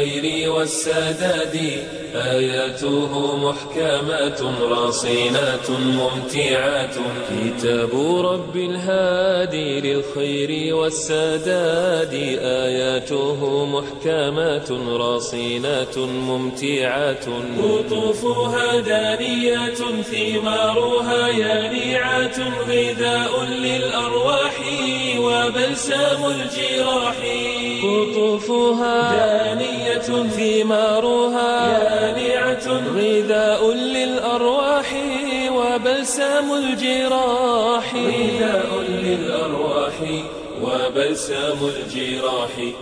للخير والسداد آياته محكمات رصينات ممتعات كتاب رب الهادي للخير والسداد آياته محكمات رصينات ممتعات قطوفها دانية ثمارها يانعات غذاء للأرواح وبلسام الجراح قطوفها دانية ثمارها يانعة غذاء للأرواح وبلسام الجراح غذاء للأرواح وبلسام الجراح.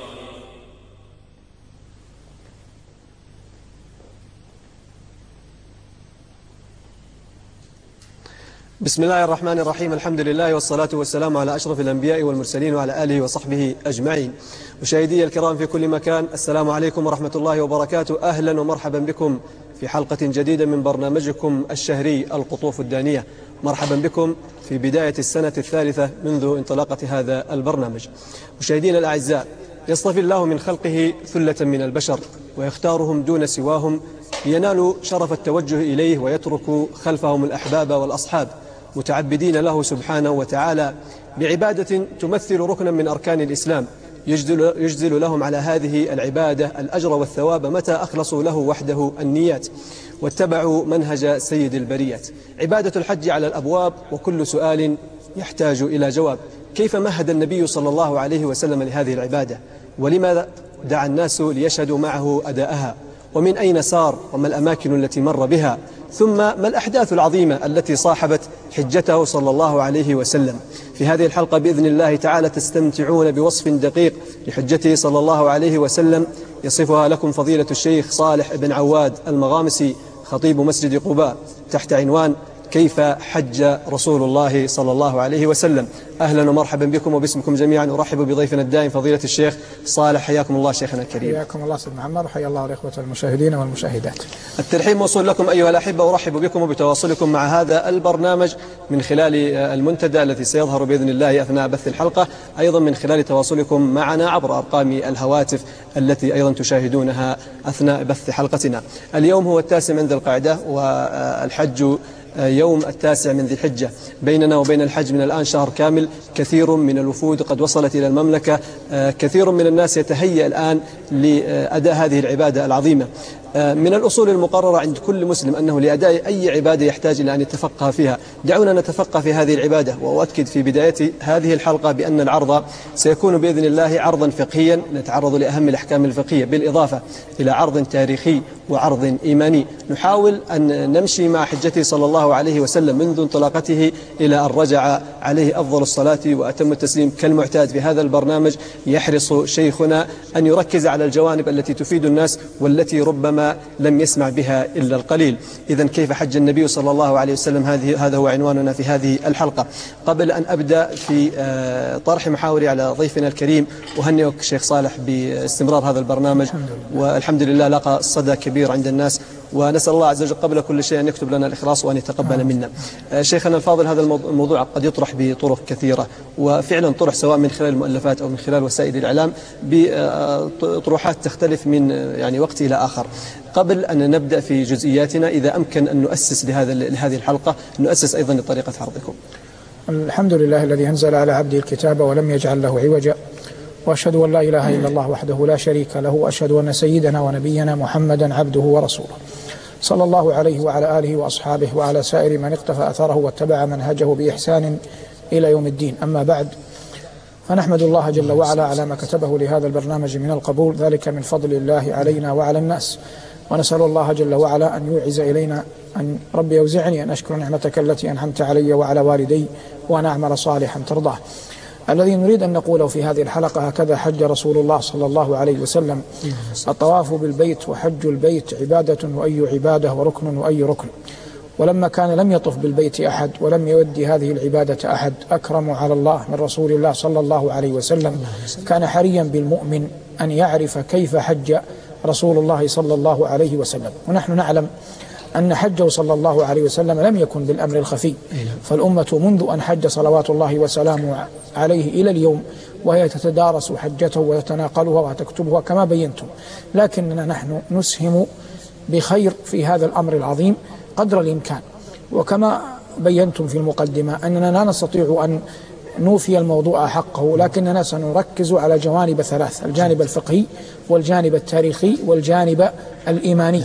بسم الله الرحمن الرحيم. الحمد لله والصلاة والسلام على أشرف الأنبياء والمرسلين وعلى آله وصحبه أجمعين. مشاهدي الكرام في كل مكان، السلام عليكم ورحمة الله وبركاته. أهلا ومرحبا بكم في حلقة جديدة من برنامجكم الشهري القطوف الدانية. مرحبا بكم في بداية السنة الثالثة منذ انطلاقة هذا البرنامج. مشاهدين الأعزاء، يصطفي الله من خلقه ثلة من البشر ويختارهم دون سواهم لينالوا شرف التوجه إليه ويتركوا خلفهم الأحباب والأصحاب، متعبدين له سبحانه وتعالى بعبادة تمثل ركنا من أركان الإسلام، يجزل لهم على هذه العبادة الأجر والثواب متى أخلصوا له وحده النيات واتبعوا منهج سيد البريات. عبادة الحج على الأبواب، وكل سؤال يحتاج إلى جواب. كيف مهد النبي صلى الله عليه وسلم لهذه العبادة؟ ولماذا دعا الناس ليشهدوا معه أداءها؟ ومن أين سار؟ وما الأماكن التي مر بها؟ ثم ما الأحداث العظيمة التي صاحبت حجته صلى الله عليه وسلم؟ في هذه الحلقة بإذن الله تعالى تستمتعون بوصف دقيق لحجته صلى الله عليه وسلم يصفها لكم فضيلة الشيخ صالح بن عواد المغامسي خطيب مسجد قباء تحت عنوان كيف حج رسول الله صلى الله عليه وسلم. أهلا ومرحبا بكم وباسمكم جميعا أرحب بضيفنا الدائم فضيلة الشيخ صالح. حياكم الله شيخنا الكريم. حياكم الله سيد محمد، وحيا الله الإخوة المشاهدين والمشاهدات. الترحيب موصول لكم أيها الأحبة، أرحب بكم وبتواصلكم مع هذا البرنامج من خلال المنتدى الذي سيظهر بإذن الله أثناء بث الحلقة، أيضا من خلال تواصلكم معنا عبر أرقام الهواتف التي أيضا تشاهدونها أثناء بث حلقتنا. اليوم هو 9 من ذي القعدة، والحج يوم 9 من ذي الحجة. بيننا وبين الحج من الآن شهر كامل. كثير من الوفود قد وصلت إلى المملكة، كثير من الناس يتهيأ الآن لأداء هذه العبادة العظيمة. من الأصول المقررة عند كل مسلم أنه لأداء أي عبادة يحتاج إلى أن يتفقه فيها. دعونا نتفقه في هذه العبادة، وأؤكد في بداية هذه الحلقة بأن العرض سيكون بإذن الله عرضا فقهيا نتعرض لأهم الأحكام الفقهية، بالإضافة إلى عرض تاريخي وعرض إيماني. نحاول أن نمشي مع حجته صلى الله عليه وسلم منذ انطلاقته إلى أن رجع عليه أفضل الصلاة وأتم التسليم. كالمعتاد في هذا البرنامج يحرص شيخنا أن يركز على الجوانب التي تفيد الناس والتي ربما لم يسمع بها إلا القليل. إذن كيف حج النبي صلى الله عليه وسلم؟ هذا هو عنواننا في هذه الحلقة. قبل أن أبدأ في طرح محاوري على ضيفنا الكريم، أهنئك شيخ صالح باستمرار هذا البرنامج، والحمد لله لقى صدى كبير عند الناس، ونسأل الله عز وجل قبل كل شيء أن يكتب لنا الإخلاص وأن يتقبل منا. شيخنا الفاضل، هذا الموضوع قد يطرح بطرق كثيرة، وفعلا طرح سواء من خلال المؤلفات أو من خلال وسائل الإعلام بطروحات تختلف من وقت إلى آخر. قبل أن نبدأ في جزئياتنا، إذا أمكن أن نؤسس لهذه الحلقة، نؤسس أيضا لطريقة عرضكم. الحمد لله الذي أنزل على عبده الكتاب ولم يجعل له عوجا، وأشهد أن لا إله إلا الله وحده لا شريك له، وأشهد أن سيدنا ونبينا محمدا عبده ورسوله صلى الله عليه وعلى آله وأصحابه وعلى سائر من اقتفى أثره واتبع منهجه بإحسان إلى يوم الدين. أما بعد، فنحمد الله جل وعلا على ما كتبه لهذا البرنامج من القبول، ذلك من فضل الله علينا وعلى الناس، ونسأل الله جل وعلا أن يوعز إلينا، أن ربي يوزعني أن أشكر نعمتك التي أنعمت علي وعلى والدي وأن أعمل صالحا ترضاه. الذي نريد أن نقوله في هذه الحلقة: هكذا حج رسول الله صلى الله عليه وسلم. الطواف بالبيت وحج البيت عبادة وأي عبادة، وركن وأي ركن. ولما كان لم يطف بالبيت أحد ولم يودي هذه العبادة أحد أكرم على الله من رسول الله صلى الله عليه وسلم، كان حريا بالمؤمن أن يعرف كيف حج رسول الله صلى الله عليه وسلم. ونحن نعلم أن حجه صلى الله عليه وسلم لم يكن بالأمر الخفي، فالأمة منذ أن حج صلوات الله وسلامه عليه إلى اليوم وهي تتدارس حجته وتتناقلها وتكتبها كما بينتم، لكننا نحن نسهم بخير في هذا الأمر العظيم قدر الإمكان. وكما بينتم في المقدمة أننا لا نستطيع أن نوفي الموضوع حقه، لكننا سنركز على جوانب ثلاث: الجانب الفقهي والجانب التاريخي والجانب الإيماني.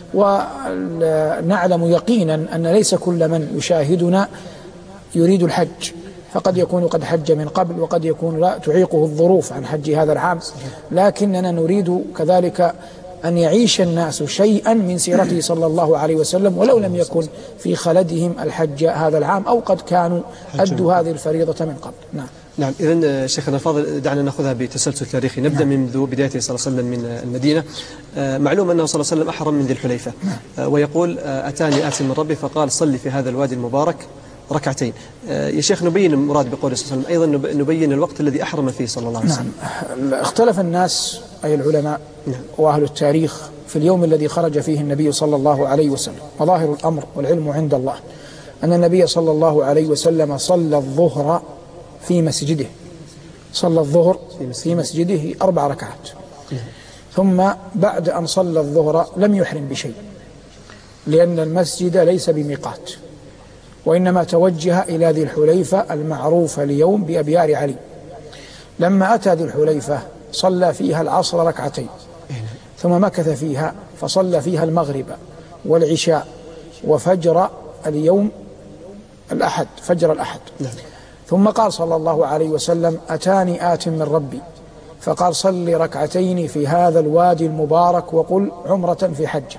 ونعلم يقينا أن ليس كل من يشاهدنا يريد الحج، فقد يكون قد حج من قبل وقد يكون لا تعيقه الظروف عن حج هذا العام، لكننا نريد كذلك أن يعيش الناس شيئا من سيرته صلى الله عليه وسلم ولو لم يكن في خلدهم الحج هذا العام أو قد كانوا أدوا هذه الفريضة من قبل. نعم. إذن شيخنا الفاضل دعنا نأخذها بتسلسل تاريخي، نبدأ منذ بدايته صلى الله عليه وسلم من المدينة. معلوم أنه صلى الله عليه وسلم أحرم من ذي الحليفة، ويقول أتاني آت من ربي فقال صلي في هذا الوادي المبارك ركعتين. يا شيخ نبين المراد بقوله صلى الله عليه وسلم، أيضا نبين الوقت الذي أحرم فيه صلى الله عليه وسلم. نعم. اختلف الناس أي العلماء وأهل التاريخ في اليوم الذي خرج فيه النبي صلى الله عليه وسلم، وظاهر الأمر والعلم عند الله أن النبي صلى الله عليه وسلم صلى الظهر في مسجده، صلى الظهر في مسجده 4 ركعات، ثم بعد أن صلى الظهر لم يحرم بشيء، لأن المسجد ليس بميقات، وإنما توجه إلى ذي الحليفة المعروفة اليوم بأبيار علي. لما أتى ذي الحليفة صلى فيها العصر ركعتين، ثم مكث فيها فصلى فيها المغرب والعشاء وفجر اليوم الأحد، فجر الأحد. ثم قال صلى الله عليه وسلم أتاني آت من ربي فقال صل ركعتين في هذا الوادي المبارك وقل عمرة في حجة.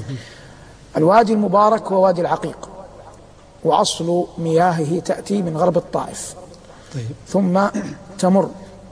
الوادي المبارك هو وادي العقيق، وأصل مياهه تأتي من غرب الطائف، ثم تمر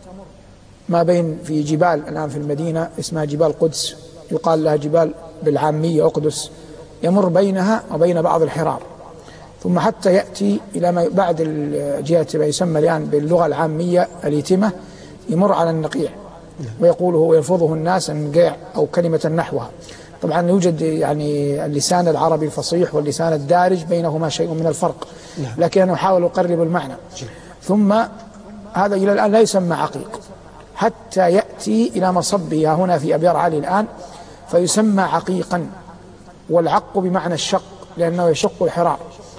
ما بين في جبال الآن في المدينة اسمها جبال قدس، يقال لها جبال بالعامية أقدس، يمر بينها وبين بعض الحرار، ثم حتى يأتي إلى ما بعد جهة ما يسمى الآن باللغة العامية اليتمة، يمر على النقيع ويقوله ويلفظه الناس النقيع أو كلمة نحوها. طبعا يوجد يعني اللسان العربي الفصيح واللسان الدارج بينهما شيء من الفرق، لكن أنا أحاول أقرب المعنى. ثم هذا إلى الآن لا يسمى عقيق حتى يأتي إلى مصبها هنا في أبيار علي الآن فيسمى عقيقا، والعق بمعنى الشق لأنه يشق الحرار.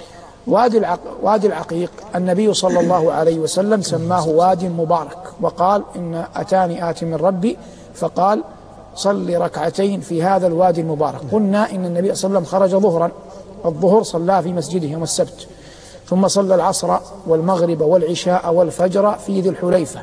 وادي العقيق النبي صلى الله عليه وسلم سماه وادي مبارك، وقال إن أتاني آت من ربي فقال صل ركعتين في هذا الوادي المبارك. قلنا إن النبي صلى الله عليه وسلم خرج ظهرا، الظهر صلى في مسجده يوم السبت، ثم صلى العصر والمغرب والعشاء والفجر في ذي الحليفة،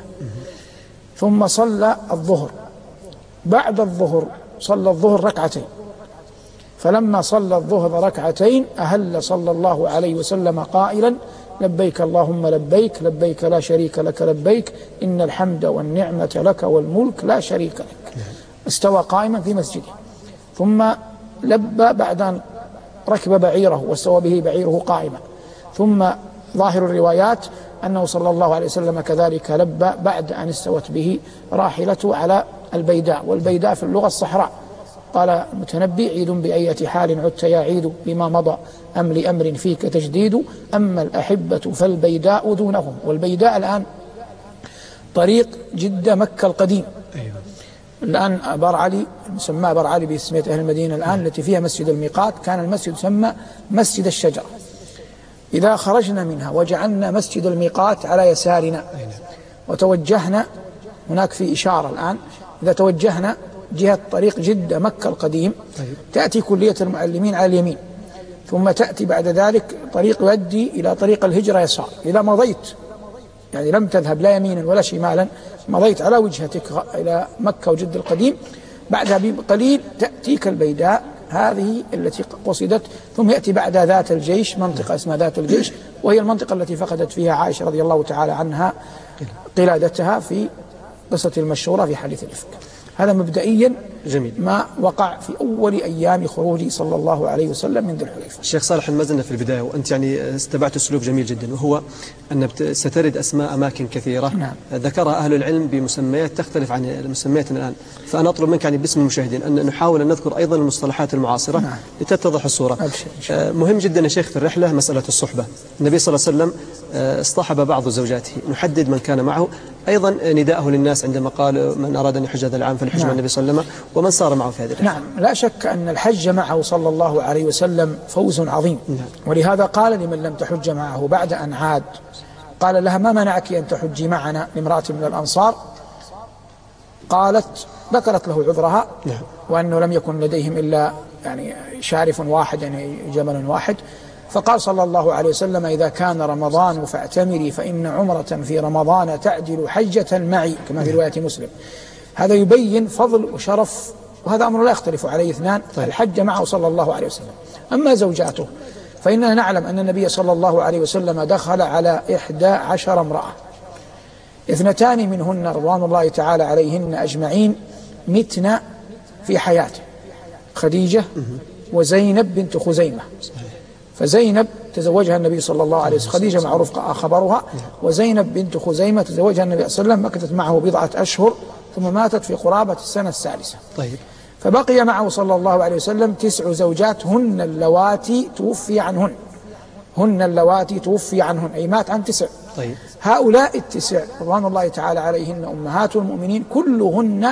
ثم صلى الظهر. بعد الظهر صلى الظهر ركعتين، فلما صلى الظهر ركعتين أهل صلى الله عليه وسلم قائلا لبيك اللهم لبيك لبيك لا شريك لك لبيك إن الحمد والنعمة لك والملك لا شريك لك. استوى قائما في مسجده، ثم لبى بعد أن ركب بعيره واستوى به بعيره قائما، ثم ظاهر الروايات أنه صلى الله عليه وسلم كذلك لبى بعد أن استوت به راحلته على البيداء، والبيداء في اللغة الصحراء. قال المتنبي عيد بأية حال عدت يا عيد بما مضى أم لأمر فيك تجديد أما الأحبة فالبيداء دونهم. والبيداء الآن طريق جدة مكة القديم، الآن أبار علي مسمى أبار علي باسمية أهل المدينة الآن التي فيها مسجد الميقات، كان المسجد يسمى مسجد الشجرة. إذا خرجنا منها وجعلنا مسجد الميقات على يسارنا وتوجهنا، هناك في إشارة الآن، إذا توجهنا جهة طريق جدة مكة القديم تأتي كلية المعلمين على اليمين، ثم تأتي بعد ذلك طريق يؤدي إلى طريق الهجرة يسار. إذا مضيت يعني لم تذهب لا يمينا ولا شمالا، مضيت على وجهتك إلى مكة وجدة القديم، بعدها بقليل تأتيك البيداء هذه التي قصدت، ثم يأتي بعد ذات الجيش منطقة اسمها ذات الجيش، وهي المنطقة التي فقدت فيها عائشة رضي الله تعالى عنها قلادتها في قصة المشهورة في حديث الإفك. هذا مبدئيا جميل. ما وقع في أول أيام خروجه صلى الله عليه وسلم من ذي الحليفة. الشيخ صالح المزنة في البداية، وأنت يعني استبعت أسلوب جميل جدا، وهو أن سترد أسماء أماكن كثيرة. نعم. ذكرها أهل العلم بمسميات تختلف عن المسميات الآن، فأنا أطلب منك يعني باسم المشاهدين أن نحاول أن نذكر أيضا المصطلحات المعاصرة. نعم. لتتضح الصورة. أبشر. مهم جدا يا شيخ في الرحلة مسألة الصحبة. النبي صلى الله عليه وسلم اصطحب بعض زوجاته، نحدد من كان معه، أيضا نداءه للناس عندما قال من أراد أن يحج هذا العام فليحج مع النبي صلى الله عليه وسلم، ومن صار معه في هذه الرحلة. نعم، لا شك أن الحج معه صلى الله عليه وسلم فوز عظيم. نعم. ولهذا قال لمن لم تحج معه بعد أن عاد، قال لها ما منعك أن تحجي معنا، لامرأة من الأنصار، قالت ذكرت له عذرها. نعم. وأنه لم يكن لديهم إلا يعني شارف واحد، يعني جمل واحد. فقال صلى الله عليه وسلم إذا كان رمضان فاعتمري فإن عمرة في رمضان تعدل حجة معي، كما في رواية مسلم. هذا يبين فضل وشرف، وهذا أمر لا يختلف عليه اثنان. الحج معه صلى الله عليه وسلم. أما زوجاته فإننا نعلم أن النبي صلى الله عليه وسلم دخل على 11 امرأة، 2 منهن رضوان الله تعالى عليهن أجمعين متن في حياته، خديجة وزينب بنت خزيمة. فزينب تزوجها النبي صلى الله عليه وسلم، خديجة معروف خبرها، وزينب بنت خزيمة تزوجها النبي صلى الله عليه وسلم، مكثت معه 10 أشهر ثم ماتت في قرابة السنة الثالثة. طيب. فبقي معه صلى الله عليه وسلم 9 زوجات هن اللواتي توفي عنهن، هن اللواتي توفي عنهن، أي مات عن 9. طيب. هؤلاء 9 رضوان الله تعالى عليهن أمهات المؤمنين كلهن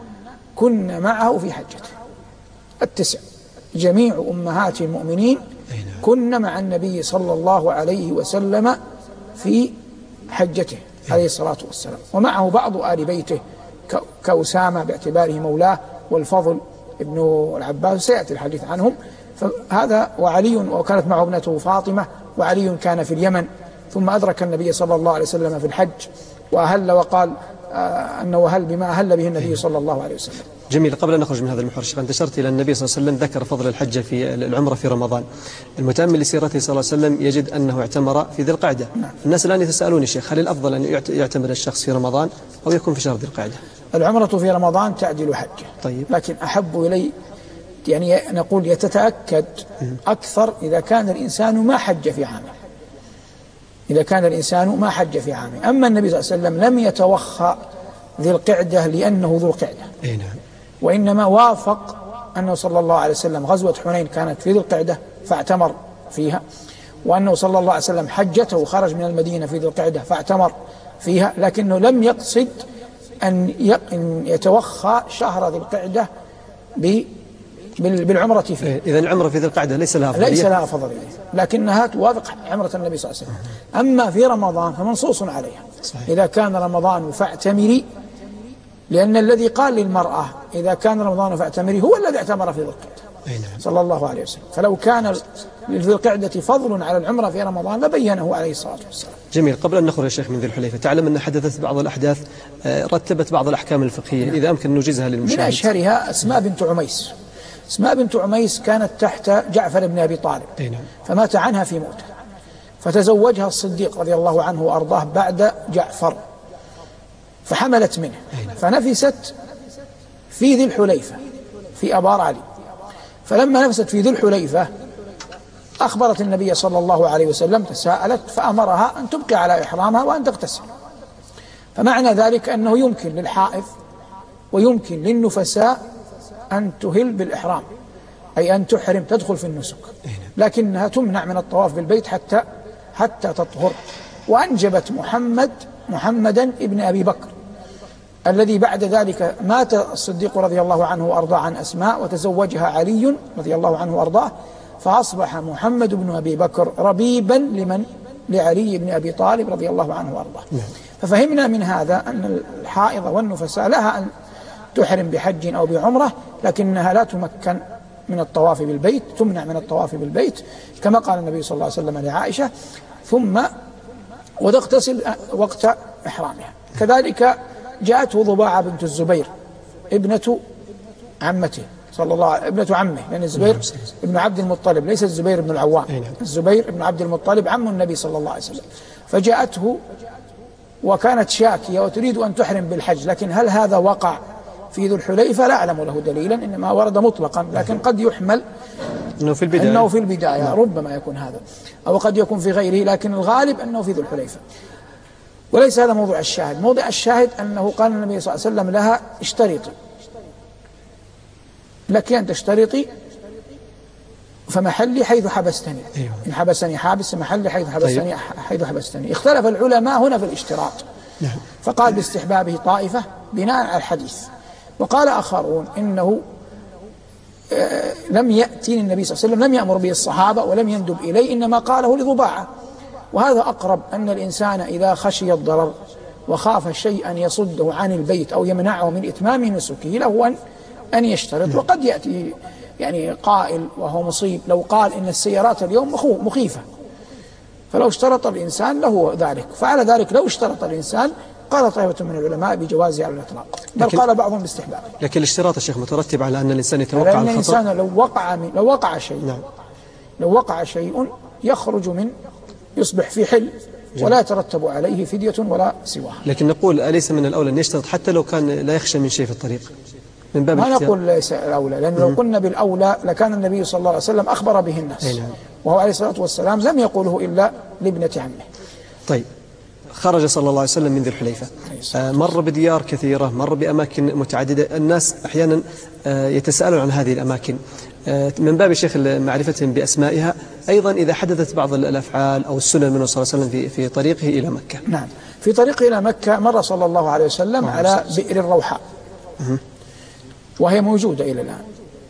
كن معه في حجته. 9 جميع أمهات المؤمنين كن مع النبي صلى الله عليه وسلم في حجته عليه الصلاة والسلام، ومعه بعض آل بيته كأسامة باعتباره مولاه، والفضل ابن العباس سيأتي الحديث عنهم. فهذا وعلي، وكانت معه ابنته فاطمة، وعلي كان في اليمن ثم أدرك النبي صلى الله عليه وسلم في الحج وأهل، وقال أنه أهل بما أهل به النبي صلى الله عليه وسلم. جميل. قبل أن نخرج من هذا المحور الشيخ، أنت أشرت إلى النبي صلى الله عليه وسلم ذكر فضل الحج في العمرة في رمضان. المتأمل لسيرته صلى الله عليه وسلم يجد أنه اعتمر في ذي القعدة. نعم. الناس الآن يتساءلون يا شيخ، هل الأفضل أن يعتمر الشخص في رمضان أو يكون في شهر ذي القعدة؟ العمرة في رمضان تعدل حجه. طيب. لكن أحب إلي يعني نقول يتتأكد أكثر إذا كان الإنسان ما حج في عامه، إذا كان الإنسان ما حج في عامه. أما النبي صلى الله عليه وسلم لم يتوخى ذي القعدة لأنه ذو القعدة. نعم. وإنما وافق أنه صلى الله عليه وسلم غزوة حنين كانت في ذي القعدة فاعتمر فيها، وأنه صلى الله عليه وسلم حجته وخرج من المدينة في ذي القعدة فاعتمر فيها، لكنه لم يقصد أن يتوخى شهر ذي القعدة بالعمرة فيه. إذن العمرة في ذي القعدة ليس لها فضلية؟ ليس لها فضلية، لكنها توافق عمرة النبي صلى الله عليه وسلم. أما في رمضان فمنصوص عليها. صحيح. إذا كان رمضان فاعتمري، لأن الذي قال للمرأة إذا كان رمضان فاعتمري هو الذي اعتمر في ذي القعدة صلى الله عليه وسلم. فلو كان لذي القعدة فضل على العمرة في رمضان لبينه عليه الصلاة والسلام. جميل. قبل أن نخرج يا شيخ من ذي الحليفة، تعلم أن حدثت بعض الأحداث رتبت بعض الأحكام الفقهية، إذا أمكن نوجزها للمشاهد. من أشهرها أسماء بنت عميس. أسماء بنت عميس كانت تحت جعفر بن أبي طالب، فمات عنها في موته، فتزوجها الصديق رضي الله عنه وأرضاه بعد جعفر، فحملت منه، فنفست في ذي الحليفة في أبار علي. فلما نفست في ذي الحليفة أخبرت النبي صلى الله عليه وسلم، تساءلت فأمرها أن تبقي على إحرامها وأن تغتسل. فمعنى ذلك أنه يمكن للحائض ويمكن للنفساء أن تهل بالإحرام، أي أن تحرم تدخل في النسك، لكنها تمنع من الطواف بالبيت حتى تطهر. وأنجبت محمدا ابن أبي بكر، الذي بعد ذلك مات الصديق رضي الله عنه وأرضاه عن أسماء، وتزوجها علي رضي الله عنه وأرضاه، فأصبح محمد بن أبي بكر ربيبا لعلي بن أبي طالب رضي الله عنه وأرضاه. ففهمنا من هذا أن الحائض والنفساء لها أن تحرم بحج أو بعمرة، لكنها لا تمكن من الطواف بالبيت، تمنع من الطواف بالبيت، كما قال النبي صلى الله عليه وسلم لعائشة، ثم وتغتسل وقت إحرامها. كذلك جاءته ضباعة بنت الزبير ابنة عمته صلى الله عليه، ابنة عمه، لأن الزبير ابن عبد المطلب، ليس الزبير ابن العوام، الزبير ابن عبد المطلب عم النبي صلى الله عليه وسلم. فجاءته وكانت شاكية وتريد أن تحرم بالحج، لكن هل هذا وقع في ذو الحليفة لا أعلم له دليلا، إنما ورد مطلقا، لكن قد يحمل أنه في البداية ربما يكون هذا، أو قد يكون في غيره، لكن الغالب أنه في ذو الحليفة. وليس هذا موضوع الشاهد. موضع الشاهد أنه قال النبي صلى الله عليه وسلم لها اشترطي، لك أن تشترطي فمحلي حيث حبستني. إن حبسني حابس محلي حيث حبستني. اختلف العلماء هنا في الاشتراط، فقال باستحبابه طائفة بناء على الحديث، وقال آخرون إنه لم يأتي النبي صلى الله عليه وسلم، لم يأمر به الصحابة ولم يندب إليه، إنما قاله لضباعة. وهذا أقرب، أن الإنسان إذا خشي الضرر وخاف شيئا يصده عن البيت أو يمنعه من إتمام نسكه له أن يشترط. وقد يأتي يعني قائل وهو مصيب لو قال إن السيارات اليوم مخيفة، فلو اشترط الإنسان له ذلك، فعلى ذلك لو اشترط الإنسان قال طائفة من العلماء بجوازه على الإطلاق، بل قال بعضهم باستحبابه. لكن الاشتراط الشيخ مترتب على أن الإنسان يتوقع الخطأ. الإنسان لو وقع شيء يخرج من يصبح في حل ولا يترتب عليه فدية ولا سواها. لكن نقول أليس من الأولى أن يشترط حتى لو كان لا يخشى من شيء في الطريق؟ من باب ما نقول ليس الأولى، لأن لو قلنا بالأولى لكان النبي صلى الله عليه وسلم أخبر به الناس، وهو عليه الصلاة والسلام لم يقوله إلا لابنة عمه. طيب، خرج صلى الله عليه وسلم من ذي الحليفة، مر بديار كثيرة، مر بأماكن متعددة، الناس أحيانا يتساءلون عن هذه الأماكن من باب شيخ معرفتهم بأسمائها. أيضا إذا حدثت بعض الأفعال أو السنن منه صلى الله عليه وسلم في طريقه إلى مكة. نعم، في طريقه إلى مكة مر صلى الله عليه وسلم على بئر الروحاء، وهي موجودة إلى الآن،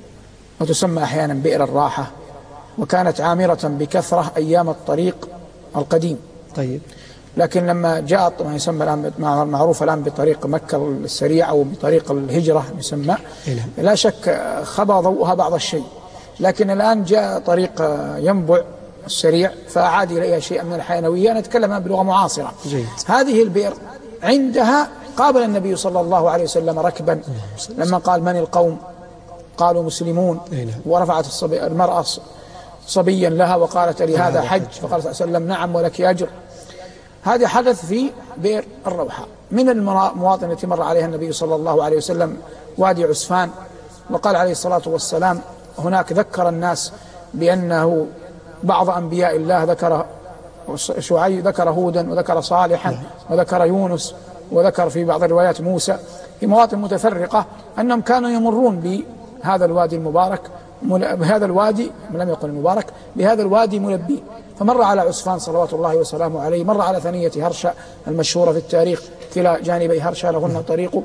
وتسمى أحيانا بئر الراحة، وكانت عامرة بكثرة أيام الطريق القديم. طيب، لكن لما جاء ما يسمى الآن معروف الآن بطريق مكة السريع أو بطريق الهجرة يسمى، لا شك خبى ضوءها بعض الشيء، لكن الآن جاء طريق ينبع السريع فأعاد إليها شيء من الحيوية. نتكلم بلغة معاصرة. جيد. هذه البئر عندها قابل النبي صلى الله عليه وسلم ركبا لما قال من القوم؟ قالوا مسلمون. ورفعت المرأة صبيا لها وقالت لي هذا حج، فقال صلى الله عليه وسلم نعم ولك أجر. هذا حدث في بئر الروحاء. من المواطن التي مر عليها النبي صلى الله عليه وسلم وادي عسفان، وقال عليه الصلاة والسلام هناك ذكر الناس بأنه بعض أنبياء الله، ذكر شعيب، ذكر هودا، وذكر صالحا، وذكر يونس، وذكر في بعض الروايات موسى، في مواطن متفرقة أنهم كانوا يمرون بهذا الوادي المبارك، بهذا الوادي لم يقل المبارك، بهذا الوادي ملبين. فمر على عسفان صلوات الله وسلامه عليه، مر على ثنية هرشا المشهورة في التاريخ، كلا جانبي هرشا لهن طريق.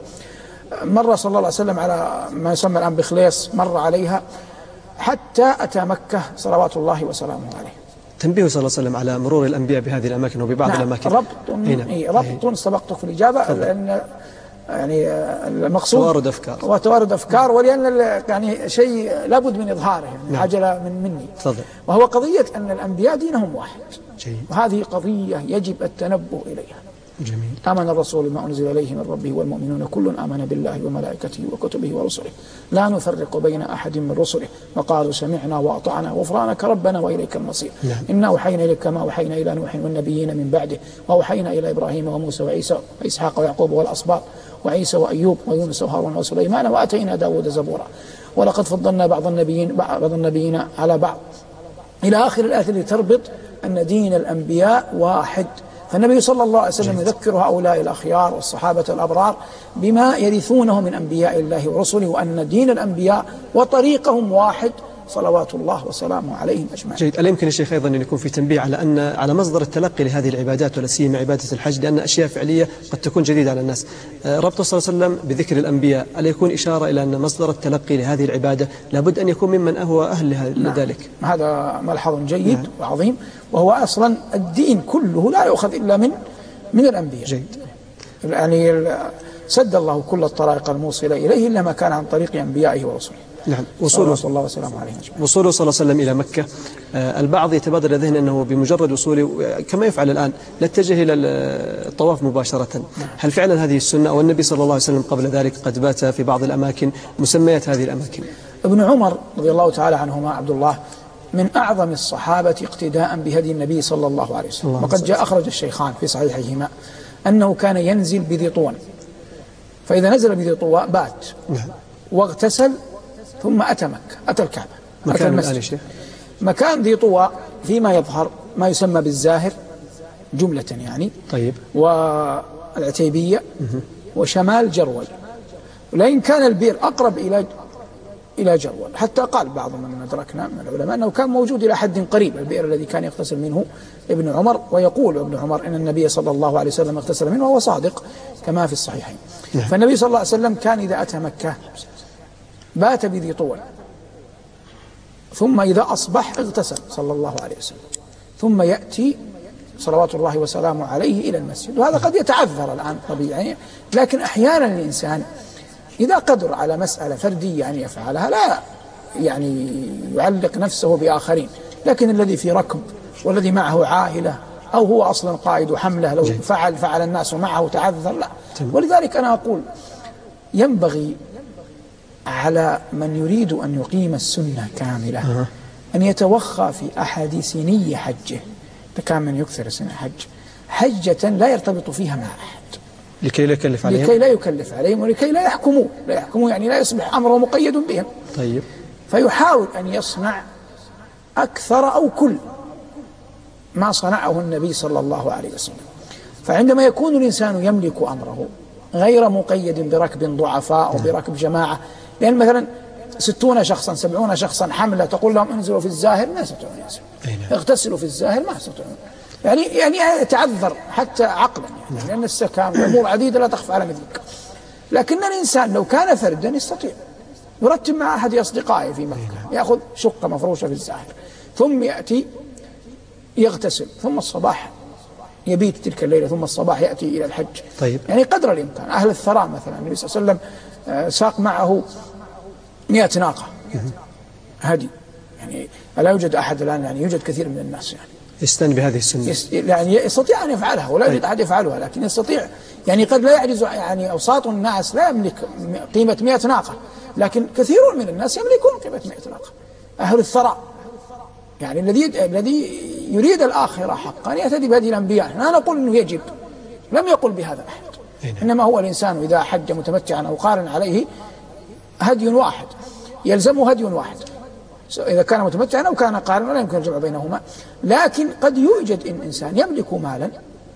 مر صلى الله عليه وسلم على ما يسمى الآن بخليص، مر عليها حتى أتى مكة صلوات الله وسلامه عليه. تنبيه صلى الله عليه وسلم على مرور الأنبياء بهذه الأماكن وببعض الأماكن. ربط سبقتك في الإجابة، لأن يعني المقصود توارد أفكار ولأن يعني شيء لابد من إظهاره، يعني عجلة مني. تفضل. وهو قضية أن الأنبياء دينهم واحد. جيد. وهذه قضية يجب التنبه إليها. جميل. آمن الرسول بما أنزل إليه من ربه والمؤمنون كل آمن بالله وملائكته وكتبه ورسله لا نفرق بين أحد من رسله وقالوا سمعنا وأطعنا غفرانك ربنا وإليك المصير. إنا أوحينا إليك كما أوحينا إلى نوح والنبيين من بعده وأوحينا إلى إبراهيم وموسى وعيسى وإسحاق ويعقوب والأسباط وعيسى وأيوب ويونس وهارون وسليمان وآتينا داود زبورا ولقد فضلنا بعض النبيين على بعض إلى آخر الآية التي تربط أن دين الأنبياء واحد. فالنبي صلى الله عليه وسلم يذكر هؤلاء الأخيار والصحابة الأبرار بما يرثونه من أنبياء الله ورسله، وأن دين الأنبياء وطريقهم واحد صلوات الله وسلامه عليهم أجمعين. جيد. ألا يمكن الشيخ أيضا أن يكون في تنبيه على مصدر التلقي لهذه العبادات ولا سيما عبادة الحج، لأن أشياء فعلية قد تكون جديدة على الناس. ربط صلى الله عليه وسلم بذكر الأنبياء ألا يكون إشارة إلى أن مصدر التلقي لهذه العبادة لابد أن يكون ممن هو أهل لذلك؟ هذا ملحظ جيد وعظيم، وهو أصلا الدين كله لا يؤخذ إلا من الأنبياء. جيد. يعني سد الله كل الطريق الموصلة إليه إلا ما كان عن طريق أنبيائه ورسله. نعم. وصوله صلى الله وسلم عليه. وصوله صلى الله عليه وسلم إلى مكة، البعض يتبادر لذهن أنه بمجرد وصوله كما يفعل الآن نتجه إلى الطواف مباشرة. هل فعلا هذه السنة أو النبي صلى الله عليه وسلم قبل ذلك قد بات في بعض الأماكن مسميات هذه الأماكن؟ ابن عمر رضي الله تعالى عنهما عبد الله من أعظم الصحابة اقتداء بهدي النبي صلى الله عليه وسلم، وقد جاء أخرج الشيخان في صحيحهما أنه كان ينزل بذي طون فإذا نزل بذي طوى بات واغتسل ثم أتى مكة، أتى الكعبة، أتى المسجد. مكان ذي طوى فيما يظهر ما يسمى بالزاهر جملة يعني، طيب، والعتيبية وشمال جرول، ولئن كان البئر أقرب إلى جرول، حتى قال بعض من أدركنا من العلماء أنه كان موجود إلى حد قريب البئر الذي كان يغتسل منه ابن عمر، ويقول ابن عمر إن النبي صلى الله عليه وسلم اغتسل منه وهو صادق كما في الصحيحين. فالنبي صلى الله عليه وسلم كان إذا أتى مكة بات بذي طوى، ثم إذا أصبح اغتسل صلى الله عليه وسلم، ثم يأتي صلوات الله وسلامه عليه إلى المسجد. وهذا قد يتعذر الآن طبيعي، لكن أحيانا الإنسان إذا قدر على مسألة فردية أن يفعلها لا يعني يعلق نفسه بآخرين، لكن الذي في ركب والذي معه عائلة أو هو أصلا قائد حملة لو فعل الناس معه تعذر لا. ولذلك أنا أقول ينبغي على من يريد أن يقيم السنة كاملة أن يتوخى في أحد سني حجه، كان من يكثر سنة حجة لا يرتبط فيها مع أحد لكي لا يكلف عليهم، لكي لا يكلف عليهم، ولكي لا يحكموا يعني لا يصبح أمره مقيد بهم. طيب، فيحاول أن يصنع أكثر أو كل ما صنعه النبي صلى الله عليه وسلم. فعندما يكون الإنسان يملك أمره غير مقيد بركب ضعفاء أو بركب جماعة، لأن مثلا 60 شخصا 70 شخصا حملة تقول لهم انزلوا في الزاهر ما يستطيعون ينزلوا، اغتسلوا في الزاهر ما يستطيعون، يعني يتعذر حتى عقلا يعني لأن السكان والأمور عديدة لا تخفى على مثلك. لكن الإنسان لو كان فردا يستطيع يرتب مع أحد أصدقائه في مكة، يأخذ شقة مفروشة في الزاهر، ثم يأتي يغتسل، ثم الصباح يبيت تلك الليلة، ثم الصباح يأتي إلى الحج. طيب، يعني قدر الإمكان. أهل الثراء مثلا النبي صلى الله عليه وسلم ساق معه 100 ناقة هدي، يعني لا يوجد أحد الآن، يعني يوجد كثير من الناس يعني يستن بهذه السنة، يعني يستطيع أن يفعلها ولا يوجد أحد يفعلها، لكن يستطيع يعني قد لا يعجز، يعني أوساط الناس لا يملك قيمة 100 ناقة، لكن كثيرون من الناس يملكون قيمة 100 ناقة. أهل الثراء يعني الذي يريد الآخرة حقا يهتدي بهدي الأنبياء. لا نقول أنه يجب، لم يقل بهذا أحد، إنما هو الإنسان إذا حج متمتعا أو قارن عليه هدي واحد، يلزمه هدي واحد إذا كان متمتعا أو كان قارنا، لا يمكن الجمع بينهما. لكن قد يوجد إن إنسان يملك مالا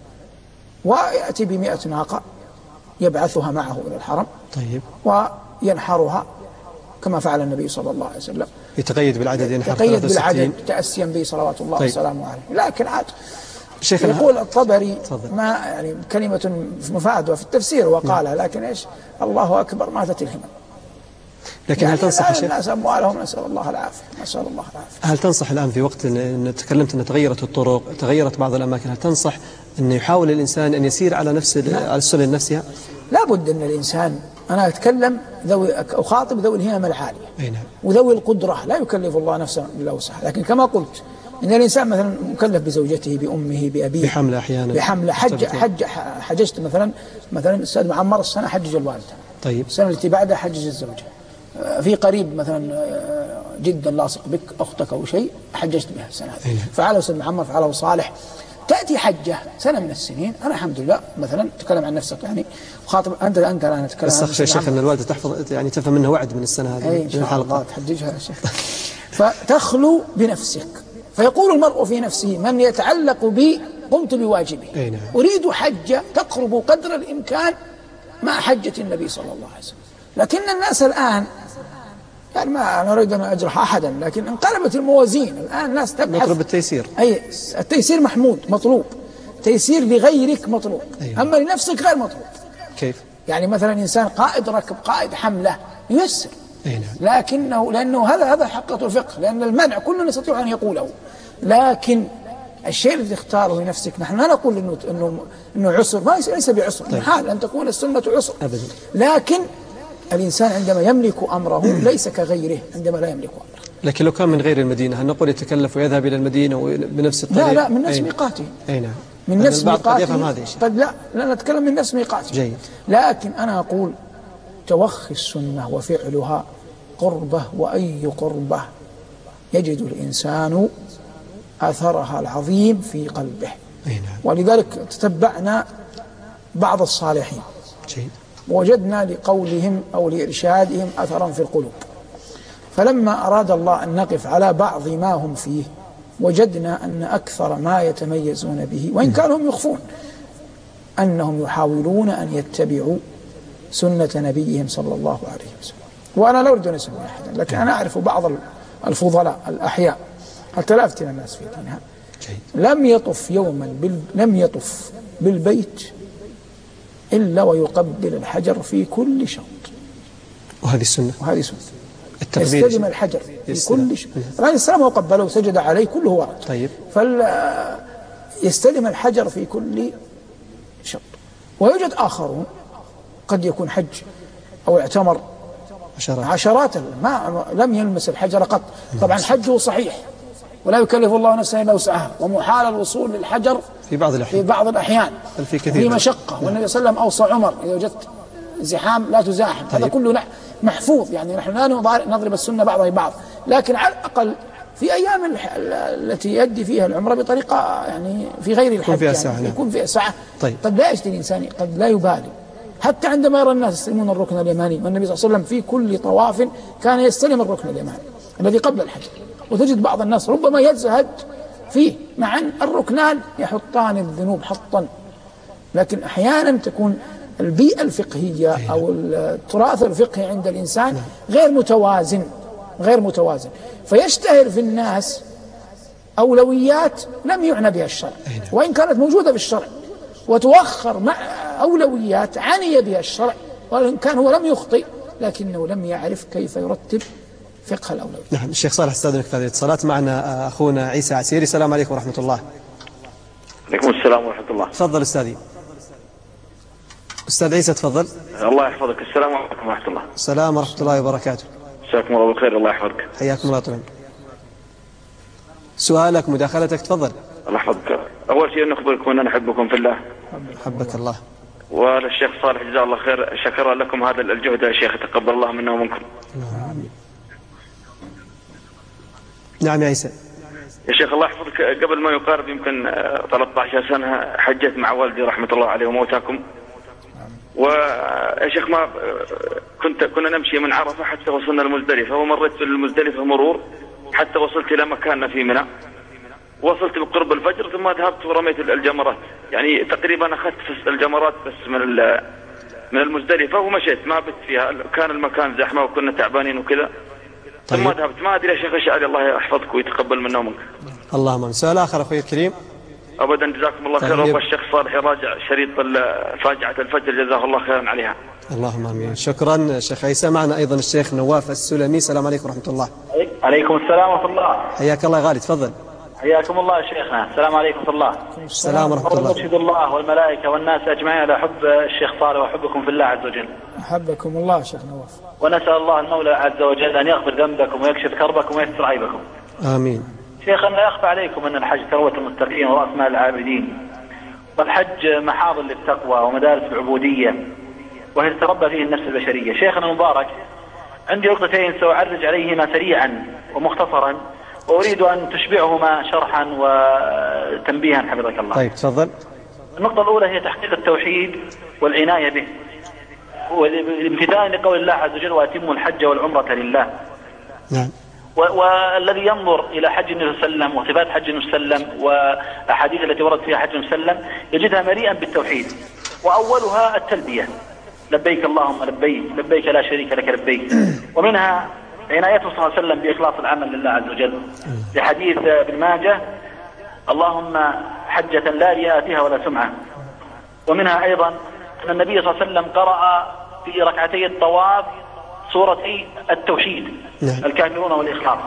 ويأتي ب100 ناقة يبعثها معه إلى الحرم، طيب، وينحرها كما فعل النبي صلى الله عليه وسلم، يتقيد بالعدد، يتقيد بالعدد تأسيا به صلوات الله وسلامه عليه. لكن عاد يقول الطبري ما يعني كلمة مفادة في التفسير وقالها، لكن إيش الله أكبر ماتت الهمم. لكن يعني هل تنصح الشيخ؟ الناس أموالهم، نسأل الله العافية، نسأل الله العافية. هل تنصح الآن في وقت أن تكلمت أن تغيرت الطرق، تغيرت بعض الأماكن، هل تنصح أن يحاول الإنسان أن يسير على نفس على السنن نفسها؟ لا بد أن الإنسان، أنا أتكلم أخاطب ذوي الهمم العالية نعم، وذوي القدرة، لا يكلف الله نفسا إلا وسعها. لكن كما قلت إن الإنسان مثلا مكلف بزوجته بأمه بأبيه بحملة أحيانا، بحملة حججت مثلا الأستاذ معمر السنة حجج الوالدة، طيب، السنة التي بعدها حجج الزوجة، في قريب مثلا جدا لاصق بك أختك أو شيء حججت بها السنة هذه، فعله أستاذ معمر، فعله صالح. تأتي حجة سنة من السنين، أنا الحمد لله مثلا تكلم عن نفسك يعني وخاطب أنت الآن أتكلم بس أخشى يا شيخ أن الوالدة تحفظ يعني تفهم منه وعد من السنة هذه إن شاء الله تحججها يا شيخ. فتخلو بنفسك، فيقول المرء في نفسه من يتعلق بي قمت بواجبي، نعم، أريد حجة تقرب قدر الإمكان مع حجة النبي صلى الله عليه وسلم. لكن الناس الآن يعني ما أنا أريد أن أجرح أحدا، لكن انقلبت الموازين الآن، الناس تبحث مطلوب التيسير، أي التيسير محمود مطلوب، تيسير لغيرك مطلوب، أما لنفسك غير مطلوب. كيف؟ يعني مثلا إنسان قائد ركب قائد حملة ييسر، لأنه هذا حقيقة الفقه، لأن المنع كلنا نستطيع أن يقوله، لكن الشيء الذي تختاره لنفسك نحن لا نقول إنه عسر، ما ليس بعسر، محال أن تكون السنة عسر أبدا، لكن الإنسان عندما يملك أمره ليس كغيره عندما لا يملك أمره. لكن لو كان من غير المدينة هل نقول يتكلف ويذهب إلى المدينة بنفس الطريق؟ لا من نفس ميقاته. أي نعم، من نفس ميقاته. يفهم هذا الشيء. قد لا نتكلم من نفس ميقاته. جيد. لكن أنا أقول توخي السنة وفعلها قربة، وأي قربة يجد الإنسان أثرها العظيم في قلبه. أي نعم. ولذلك تتبعنا بعض الصالحين. جيد. وجدنا لقولهم أو لإرشادهم أثرا في القلوب. فلما أراد الله أن نقف على بعض ما هم فيه وجدنا أن أكثر ما يتميزون به، وإن كانوا هم يخفون، أنهم يحاولون أن يتبعوا سنة نبيهم صلى الله عليه وسلم. وأنا لا أريد أن أسمي أحدا، لكن أنا أعرف بعض الفضلاء الأحياء حتى لا أفتن الناس في دينها، لم يطف بالبيت إلا ويقبل الحجر في كل شوط. وهذه السنة. يستلم الحجر في كل شوط. الآن السلام وقبله وسجد عليه كله ورد. طيب. يستلم الحجر في كل شوط. ويوجد آخرون قد يكون حج أو اعتمر عشرات ما لم يلمس الحجر قط. طبعا حجه صحيح ولا يكلف الله نفسا إلا وسعها، ومحال الوصول للحجر في بعض الأحيان في مشقة. والنبي صلى الله عليه وسلم أوصى عمر إذا وجدت زحام لا تزاحم. طيب. هذا كله محفوظ، يعني نحن لا نضرب السنة بعضها ببعض، لكن على الأقل في أيام التي يؤدي فيها العمرة بطريقة يعني في غير الحج يكون فيها سعة. طيب. قد لا يجتني الإنسان، قد لا يبالي، حتى عندما يرى الناس يستلمون الركن اليماني، والنبي صلى الله عليه وسلم في كل طواف كان يستلم الركن اليماني الذي قبل الحجر. وتجد بعض الناس ربما يزهد فيه، مع أن الركنان يحطان الذنوب حطا، لكن أحيانا تكون البيئة الفقهية أو التراث الفقهي عند الإنسان غير متوازن، فيشتهر في الناس أولويات لم يعنى بها الشرع، وإن كانت موجودة في الشرع، وتوخر مع أولويات عني بها الشرع، وإن كان هو لم يخطئ لكنه لم يعرف كيف يرتب فقه الأولويات. نعم. الشيخ صالح استاذنك في هذه الاتصالات. معنا أخونا عيسى عسيري. السلام عليكم ورحمة الله. عليكم السلام ورحمة الله. تفضل أستاذي. أستاذ عيسى تفضل. الله يحفظك. السلام عليكم ورحمة الله. السلام ورحمة الله وبركاته. مساكم الله بالخير. الله يحفظك. حياكم الله طبعا. سؤالك مداخلتك تفضل. الله يحفظك. أول شيء نخبركم أن نحبكم في الله. حبك الله. وللشيخ صالح جزاه الله خير، شكرا لكم هذا الجهد يا شيخ، تقبل الله منا ومنكم. نعم يا عيسى. يا شيخ الله يحفظك، قبل ما يقارب يمكن 13 سنة حجت مع والدي رحمة الله عليه وموتاكم. ويا شيخ ما كنا نمشي من عرفة حتى وصلنا المزدلفة، ومريت في المزدلفة مرور حتى وصلت إلى مكاننا في منى. وصلت بقرب الفجر ثم ذهبت ورميت الجمرات، يعني تقريبا أخذت الجمرات بس من المزدلفة ومشيت، ما بت فيها، كان المكان زحمة وكنا تعبانين وكذا. طيب. ثم ذهبت. ما أدري يا شيخ إيش علي، الله يحفظك ويتقبل منا ومنك. اللهم آمين. سؤال آخر أخوي الكريم. أبدا جزاكم الله خير. طيب. والشيخ صالح يراجع شريط فاجعة الفجر جزاه الله خيرا عليها. اللهم آمين. شكرا شيخ عيسى. معنا أيضا الشيخ نواف السلمي. السلام عليكم ورحمة الله. عليكم السلام ورحمة الله. حياك الله غالي. تفضل. حياكم الله شيخنا. السلام عليكم ورحمة الله. السلام ورحمة الله. أشهد الله والملائكة والناس أجمعين على حب الشيخ صالح وحبكم في الله عز وجل. أحبكم الله شيخ نواف. ونسأل الله المولى عز وجل أن يغفر ذنبكم ويكشف كربكم ويستر عيبكم. آمين. شيخنا لا يخفى عليكم أن الحج ثروة المتقين ورأس مال العابدين، والحج محاض للتقوى ومدارس العبودية، وهي تتربى فيه النفس البشرية. شيخنا المبارك، عندي نقطتين سأعرج عليهما سريعا ومختصرا، وأريد أن تشبعهما شرحا وتنبيها حفظك الله. طيب تفضل. النقطة الأولى هي تحقيق التوحيد والعناية به، والامتثال لقول الله عز وجل: وأتموا الحج والعمرة لله. نعم. والذي ينظر إلى حج النبي صلى الله عليه وسلم وصفات حج النبي صلى الله عليه وسلم وأحاديث التي ورد فيها حج النبي صلى الله عليه وسلم يجدها مليئا بالتوحيد، وأولها التلبية: لبيك اللهم لبيك، لبيك لا شريك لك لبيك. ومنها عنايته صلى الله عليه وسلم بإخلاص العمل لله عز وجل، لحديث ابن ماجه: اللهم حجة لا رياء فيها ولا سمعة. ومنها أيضا أن النبي صلى الله عليه وسلم قرأ في ركعتي الطواف سورتي التوحيد: الكافرون والإخلاص.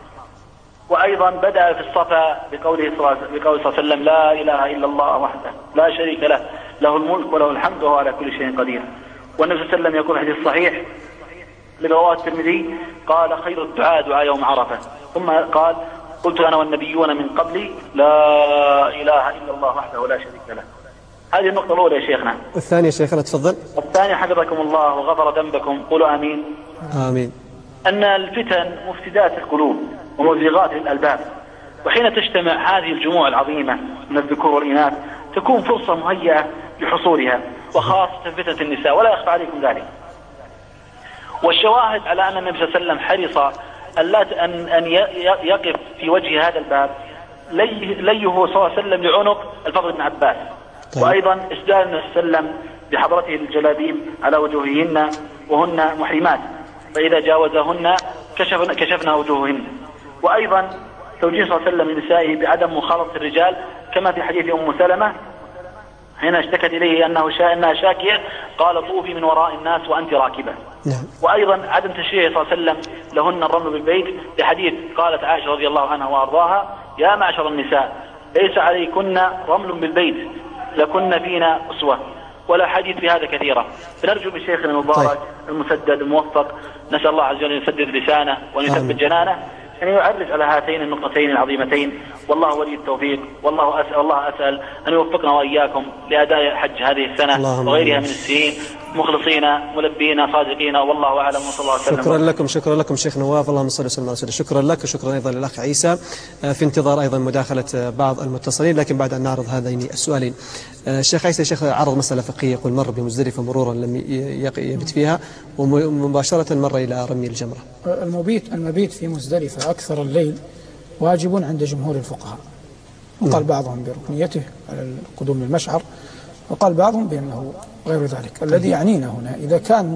وأيضا بدأ في الصفا بقوله صلى الله عليه وسلم: لا إله إلا الله وحده لا شريك له، له الملك وله الحمد وهو على كل شيء قدير. والنبي صلى الله عليه وسلم يقول حديث صحيح لرواه الترمذي: قال: خير الدعاء دعاء يوم عرفة. ثم قال: قلت أنا والنبيون من قبلي لا إله إلا الله وحده لا شريك له. هذه النقطة الأولى يا شيخنا. والثانية شيخنا تفضل. الثانية حفظكم الله وغفر ذنبكم، قولوا آمين. آمين. أن الفتن مفسدات القلوب ومزيغات للألباب، وحين تجتمع هذه الجموع العظيمة من الذكور والإناث تكون فرصة مهيئة لحصولها. وخاصة فتنة النساء، ولا يخفى عليكم ذلك. والشواهد على أن النبي صلى الله عليه وسلم حرص أن يقف في وجه هذا الباب ليه صلى الله عليه وسلم لعنق الفضل بن عباس. طيب. وأيضا إسدال النبي صلى الله عليه وسلم بحضرته الجلابيب على وجوههن وهن محرمات، فإذا جاوزهن كشفنا وجوههن. وأيضا توجيه صلى الله عليه وسلم لنسائه بعدم مخالطة الرجال، كما في حديث أم سلمة حين اشتكت إليه أنها شاكية قال طوفي من وراء الناس وأنت راكبة. نعم. وأيضا عدم تشريعه صلى الله عليه وسلم لهن الرمل بالبيت، لحديث قالت عائشة رضي الله عنها وأرضاها يا معشر النساء ليس عليكن رمل بالبيت لكن فينا أسوة. ولا حديث في هذا كثيرا. فنرجو من شيخنا المبارك المسدد الموفق، نسأل الله عز وجل أن يسدد لسانه وأن يثبت جنانه، أن يعرج على هاتين النقطتين العظيمتين، والله ولي التوفيق. والله أسأل أن يوفقنا وإياكم لأداء حج هذه السنة وغيرها من السنين مخلصين ملبين صادقين، والله أعلم. وصلى الله وسلم. شكرا لكم شيخ نواف، اللهم صل وسلم على رسول الله. شكرا لك وشكرا أيضا للأخ عيسى. في انتظار أيضا مداخلة بعض المتصلين، لكن بعد أن نعرض هذين السؤالين. الشيخ عيسى، الشيخ عرض مسألة فقهية، يقول مر بمزدلفة مرورا لم يبت فيها ومباشرة مر إلى رمي الجمرة. المبيت في مزدلفة أكثر الليل واجب عند جمهور الفقهاء، وقال بعضهم بركنيته على القدوم للمشعر، وقال بعضهم بأنه غير ذلك. الذي يعنينا هنا إذا كانوا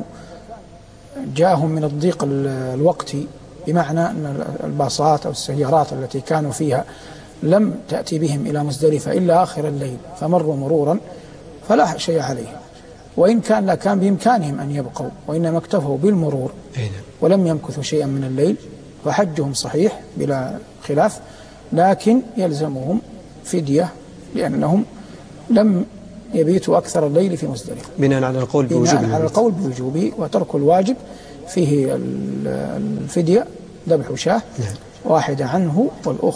جاءهم من الضيق الوقتي، بمعنى أن الباصات أو السيارات التي كانوا فيها لم تأتي بهم إلى مزدلفة إلا آخر الليل فمروا مرورا، فلا شيء عليهم. وإن كان بإمكانهم أن يبقوا وإنما اكتفوا بالمرور ولم يمكثوا شيئا من الليل، فحجهم صحيح بلا خلاف، لكن يلزمهم فدية لأنهم لم يبيتوا أكثر الليل في مزدلفة، بناء على القول بوجوبه. وترك الواجب فيه الفدية ذبح شاة واحدة عنه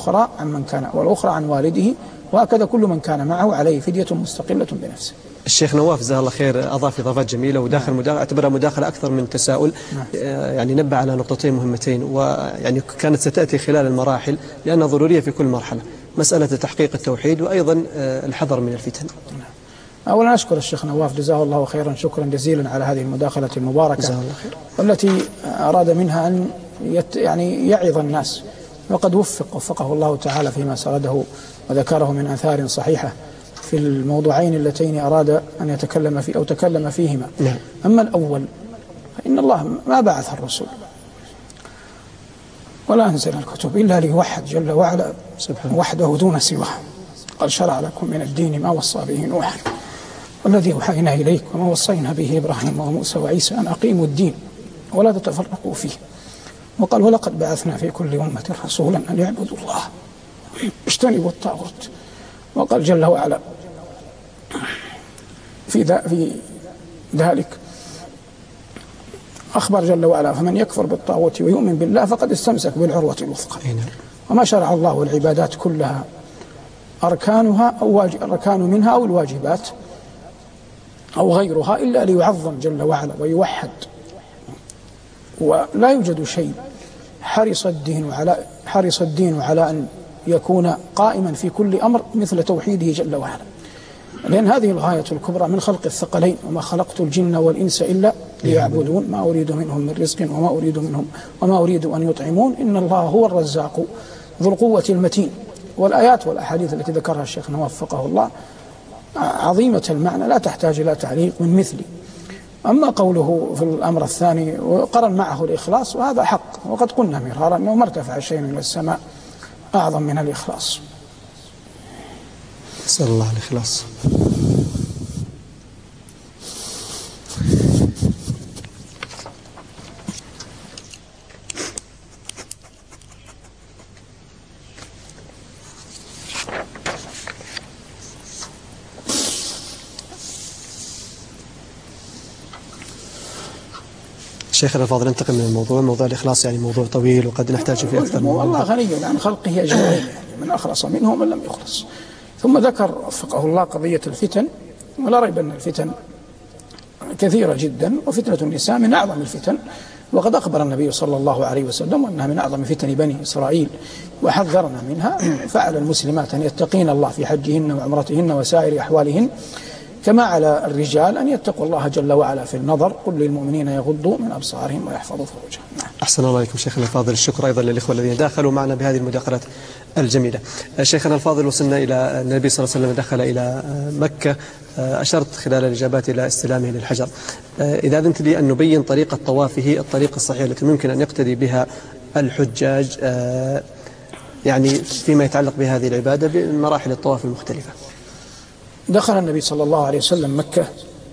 والأخرى عن والده، وهكذا كل من كان معه عليه فدية مستقلة بنفسه. الشيخ نواف جزاه الله خير أضاف إضافات جميلة وداخل اعتبرها مداخلة أكثر من تساؤل. يعني نبه على نقطتين مهمتين، ويعني كانت ستأتي خلال المراحل لأنها ضرورية في كل مرحلة، مسألة تحقيق التوحيد وأيضا الحذر من الفتن. أولا أشكر الشيخ نواف جزاه الله خيرا شكرا جزيلا على هذه المداخلة المباركة والتي أراد منها أن يعظ الناس، وقد وفقه الله تعالى فيما سرده وذكره من آثار صحيحة في الموضوعين اللتين أراد أن يتكلم فيه أو تكلم فيهما. أما الأول فإن الله ما بعث الرسول ولا أنزل الكتب إلا ليوحد جل وعلا وحده دون سواه. قال شرع لكم من الدين ما وصى به نوح والذي أوحينا إليك وما وصينا به إبراهيم وموسى وعيسى أن أقيموا الدين ولا تتفرقوا فيه. وقال ولقد بعثنا في كل أمة رسولا أن يعبدوا الله واجتنبوا الطاغوت. وقال جل وعلا في ذلك أخبر جل وعلا فمن يكفر بالطاغوت ويؤمن بالله فقد استمسك بالعروة الوثقى. وما شرع الله العبادات كلها أركان منها أو الواجبات أو غيرها إلا ليعظم جل وعلا ويوحد. ولا يوجد شيء حرص الدين على أن يكون قائما في كل أمر مثل توحيده جل وعلا، لأن هذه الغاية الكبرى من خلق الثقلين. وما خلقت الجن والإنس إلا ليعبدون ما أريد منهم من رزق وما أريد أن يطعمون إن الله هو الرزاق ذو القوة المتين. والآيات والأحاديث التي ذكرها الشيخ وفقه الله عظيمة المعنى لا تحتاج إلى تعليق من مثلي. أما قوله في الأمر الثاني وقرن معه الإخلاص، وهذا حق، وقد قلنا مرارا أنه ما ارتفع شيء إلى السماء أعظم من الإخلاص. نسأل الله الإخلاص. شيخنا الفاضل ننتقل من موضوع الإخلاص، يعني موضوع طويل وقد نحتاج فيه أكثر من موضوع. والله غني عن خلقه أجمعين، من أخلص منه ومن لم يخلص. ثم ذكر وفقه الله قضية الفتن، ولا ريب أن الفتن كثيرة جدا، وفتنة النساء من أعظم الفتن، وقد أخبر النبي صلى الله عليه وسلم أنها من أعظم فتن بني إسرائيل وحذرنا منها. فعلى المسلمات أن يتقين الله في حجهن وعمرتهن وسائر أحوالهن كما على الرجال أن يتقوا الله جل وعلا في النظر. قل للمؤمنين يغضوا من أبصارهم ويحفظوا فروجهم. أحسن الله عليكم شيخنا الفاضل. الشكر أيضا للإخوة الذين داخلوا معنا بهذه المداخلات الجميلة. شيخنا الفاضل، وصلنا إلى النبي صلى الله عليه وسلم دخل إلى مكة، أشرت خلال الإجابات إلى استلامه للحجر. إذا أذنت لي أن نبين طريقة طوافه، الطريقة الصحيحة التي ممكن أن يقتدي بها الحجاج يعني فيما يتعلق بهذه العبادة بمراحل الطواف المختلفة. دخل النبي صلى الله عليه وسلم مكة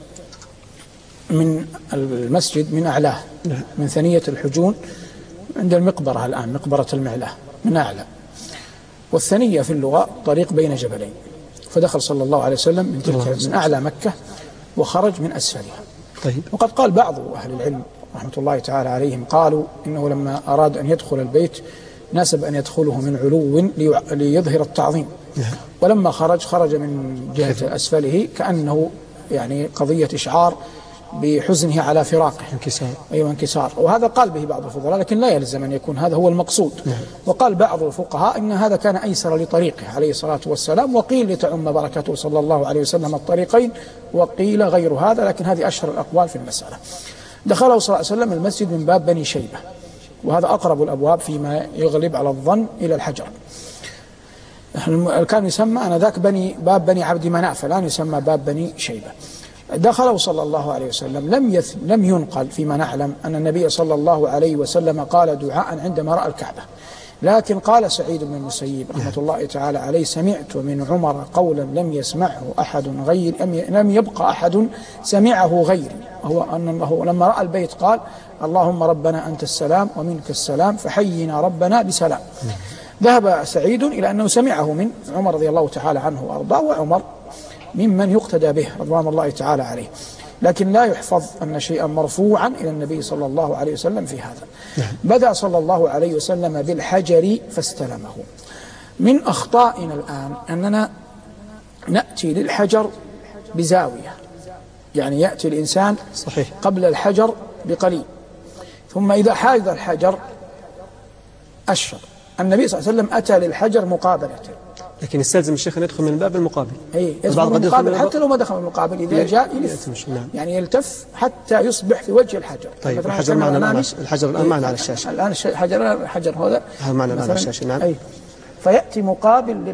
من المسجد من أعلاه، من ثنية الحجون عند المقبرة الآن، مقبرة المعلاه من أعلى، والثنية في اللغة طريق بين جبلين. فدخل صلى الله عليه وسلم من تلك من أعلى مكة وخرج من أسفلها. طيب. وقد قال بعض أهل العلم رحمة الله تعالى عليهم، قالوا إنه لما أراد أن يدخل البيت ناسب أن يدخله من علو ليظهر التعظيم، ولما خرج من جهة أسفله كأنه يعني قضية إشعار بحزنه على فراقه، انكسار. وهذا قال به بعض الفضلاء، لكن لا يلزم أن يكون هذا هو المقصود. وقال بعض الفقهاء إن هذا كان أيسر لطريقه عليه الصلاة والسلام، وقيل لتعم بركته صلى الله عليه وسلم الطريقين، وقيل غير هذا، لكن هذه أشهر الأقوال في المسألة. دخله صلى الله عليه وسلم المسجد من باب بني شيبة، وهذا أقرب الأبواب فيما يغلب على الظن إلى الحجر. كان يسمى آنذاك باب بني عبد مناف، الآن يسمى باب بني شيبة. دخله صلى الله عليه وسلم. لم ينقل فيما نعلم أن النبي صلى الله عليه وسلم قال دعاء عندما رأى الكعبة، لكن قال سعيد بن المسيب رحمة الله تعالى عليه: سمعت من عمر قولا لم يسمعه أحد غير، لم يبقى أحد سمعه غيري، وهو أنه لما رأى البيت قال: اللهم ربنا أنت السلام ومنك السلام فحينا ربنا بسلام. ذهب سعيد إلى أنه سمعه من عمر رضي الله تعالى عنه وأرضاه، وعمر ممن يقتدى به رضوان الله تعالى عليه، لكن لا يحفظ أن شيئا مرفوعا إلى النبي صلى الله عليه وسلم في هذا. بدأ صلى الله عليه وسلم بالحجر فاستلمه. من أخطائنا الآن أننا نأتي للحجر بزاوية، يعني يأتي الإنسان صحيح قبل الحجر بقليل، ثم إذا حاذ الحجر أشر. النبي صلى الله عليه وسلم أتى للحجر مقابلة، لكن يستلزم الشيخ أن يدخل من الباب المقابل. يدخل من المقابل، حتى لو ما دخل من المقابل إذا جاء يلف، يعني يلتف حتى يصبح في وجه الحجر. طيب الحجر معنا الحجر الآن معنا على الشاشة. الآن الحجر هذا معنا على الشاشة. نعم. فيأتي مقابل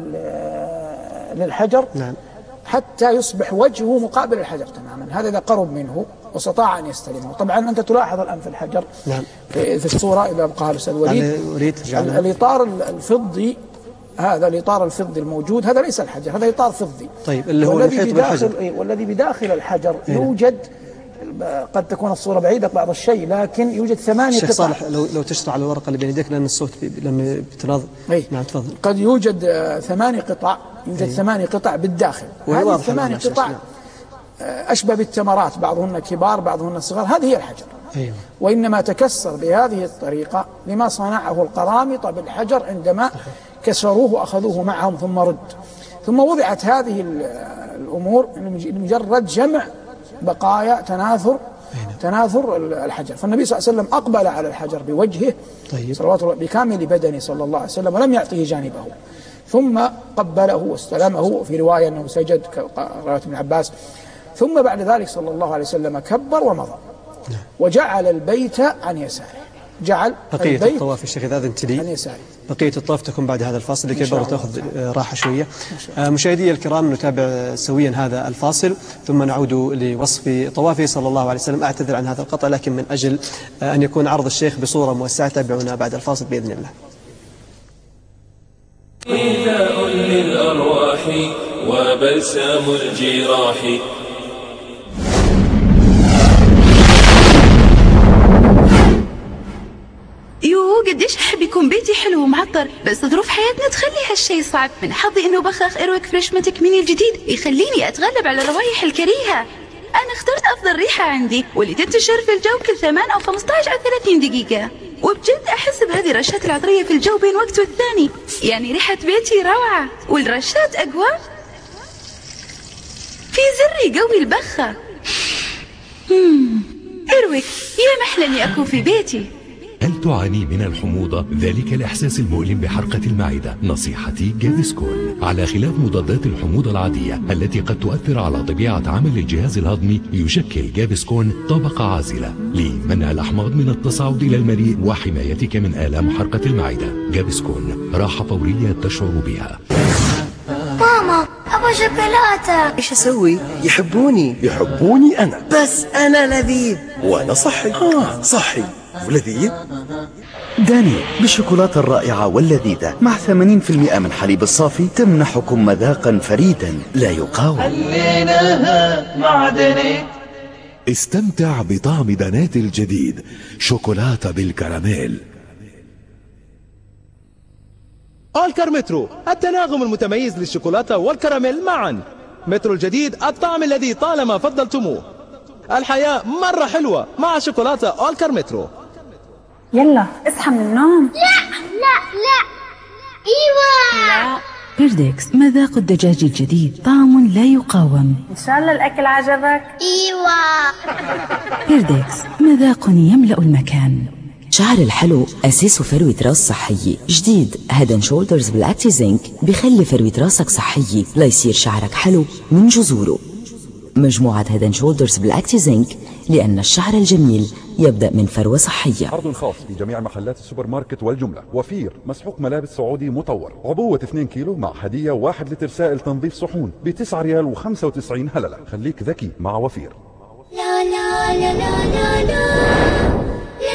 للحجر، نعم، حتى يصبح وجهه مقابل الحجر تماما. هذا إذا قرب منه واستطاع أن يستلمه. طبعا أنت تلاحظ الآن في الحجر، نعم، في الصورة إذا بقى الأستاذ وليد الإطار الفضي، هذا الإطار الفضي الموجود هذا ليس الحجر، هذا إطار فضي. طيب اللي هو المحيط بالحجر. والذي بداخل الحجر يوجد، قد تكون الصورة بعيدة بعض الشيء، لكن يوجد 8 قطع. شيخ صالح لو تشرح على الورقة اللي بين يديك لأن الصوت لما بتناظر. نعم تفضل. قد يوجد 8 قطع، يوجد 8 قطع بالداخل. هذه 8 قطع أشبه بالتمرات، بعضهن كبار بعضهن صغار، هذه هي الحجر. وإنما تكسر بهذه الطريقة لما صنعه القرامطة بالحجر عندما كسروه وأخذوه معهم ثم رد. ثم وضعت هذه الأمور لمجرد جمع بقايا تناثر الحجر. فالنبي صلى الله عليه وسلم أقبل على الحجر بوجهه صلوات الله بكامل بدنه صلى الله عليه وسلم، ولم يعطيه جانبه، ثم قبله واستلمه، في رواية أنه سجد كرواية ابن عباس. ثم بعد ذلك صلى الله عليه وسلم كبر ومضى، وجعل البيت عن يساره. بقية الطواف الشيخ إذا أذنت لي، بقية الطواف تكون بعد هذا الفاصل لكي برضو تأخذ راحة شوية. مشاهدي الكرام، نتابع سويا هذا الفاصل ثم نعود لوصف طوافه صلى الله عليه وسلم. أعتذر عن هذا القطع، لكن من أجل أن يكون عرض الشيخ بصورة موسعة تابعونا بعد الفاصل بإذن الله. إيذاء للأرواح وبلسام الجراح. قديش أحب يكون بيتي حلو ومعطر، بس ظروف حياتنا تخلي هالشي صعب. من حظي إنه بخاخ إيرويك فريشمنت ميني الجديد يخليني أتغلب على الروايح الكريهة. أنا اخترت أفضل ريحة عندي واللي تنتشر في الجو كل 8 أو 15 أو 30 دقيقة، وبجد أحس بهذه الرشات العطرية في الجو بين وقت والثاني. يعني ريحة بيتي روعة، والرشات أقوى، في زر يقوي البخة. إيرويك يا محلى إني أكون في بيتي. هل تعاني من الحموضة؟ ذلك الإحساس المؤلم بحرقة المعدة. نصيحتي جافسكون. على خلاف مضادات الحموضة العادية التي قد تؤثر على طبيعة عمل الجهاز الهضمي، يشكل جافسكون طبقة عازلة لمنع الأحماض من التصاعد إلى المريء وحمايتك من آلام حرقة المعدة. جافسكون راحة فورية تشعر بها. ماما أبغى شوكولاتة. إيش أسوي؟ يحبوني أنا، بس أنا لذيذ وأنا صحي. صحي ولذيذ. داني بالشوكولاتة الرائعة واللذيذة مع 80% من حليب الصافي تمنحكم مذاقا فريدا لا يقاوم. خليناها مع داني. استمتع بطعم دانات الجديد، شوكولاتة بالكراميل. أولكر مترو، التناغم المتميز للشوكولاتة والكراميل معا. مترو الجديد، الطعم الذي طالما فضلتموه. الحياة مرة حلوة مع شوكولاتة أولكر مترو. يلا اصحى من النوم. لا ايوه لا. بيردكس، مذاق الدجاج الجديد، طعم لا يقاوم. ان شاء الله الاكل عجبك. ايوه بيردكس، مذاق يملأ المكان. شعر الحلو أساسه فروة راس صحية. جديد هيد شولدرز بالأكتي زنك بيخلي فروة راسك صحية ليصير شعرك حلو من جذوره. مجموعة هيد شولدرز بالأكتي زنك لأن الشعر الجميل يبدأ من فروة صحية. عرض خاص في جميع محلات السوبر ماركت والجملة. وفير مسحوق ملابس سعودي مطور، عبوة 2 كيلو مع هدية 1 لتر سائل تنظيف صحون ب9 ريال و95 هللة. خليك ذكي مع وفير. لا لا لا لا لا لا.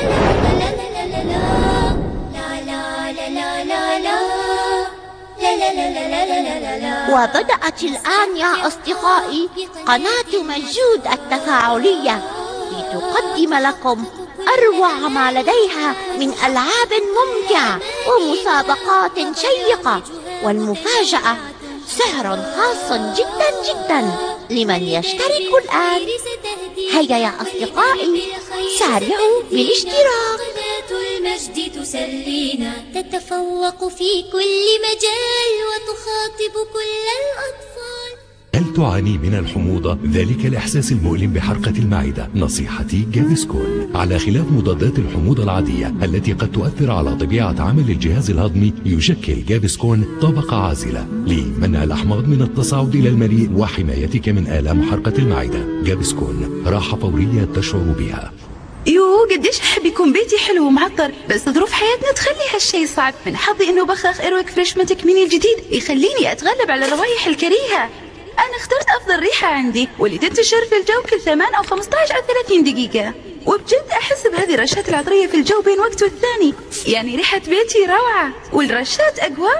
وبدأت الآن يا أصدقائي قناة مجود التفاعلية لتقدم لكم أروع ما لديها من ألعاب ممتعة ومسابقات شيقة، والمفاجأة سعر خاص جدا جدا لمن يشترك الآن. هيا يا أصدقائي سارعوا بالاشتراك. قناة المجد تسلينا، تتفوق في كل مجال وتخاطب كل الأطفال. هل تعاني من الحموضة؟ ذلك الإحساس المؤلم بحرقة المعدة. نصيحتي جافسكون. على خلاف مضادات الحموضة العادية التي قد تؤثر على طبيعة عمل الجهاز الهضمي، يشكل جافسكون طبقة عازلة لمنع الأحماض من التصاعد إلى المريء وحمايتك من آلام حرقة المعدة. جافسكون راحة فورية تشعر بها. قديش أحب يكون بيتي حلو ومعطر، بس ظروف حياتنا تخلي هالشي صعب. من حظي إنه بخاخ إيرويك فريشماتيك ميني الجديد يخليني أتغلب على الروايح الكريهة. أنا اخترت أفضل ريحة عندي واللي تنتشر في الجو كل 8 أو 15 أو 30 دقيقة، وبجد أحس بهذه الرشات العطرية في الجو بين وقت والثاني. يعني ريحة بيتي روعة والرشات أقوى.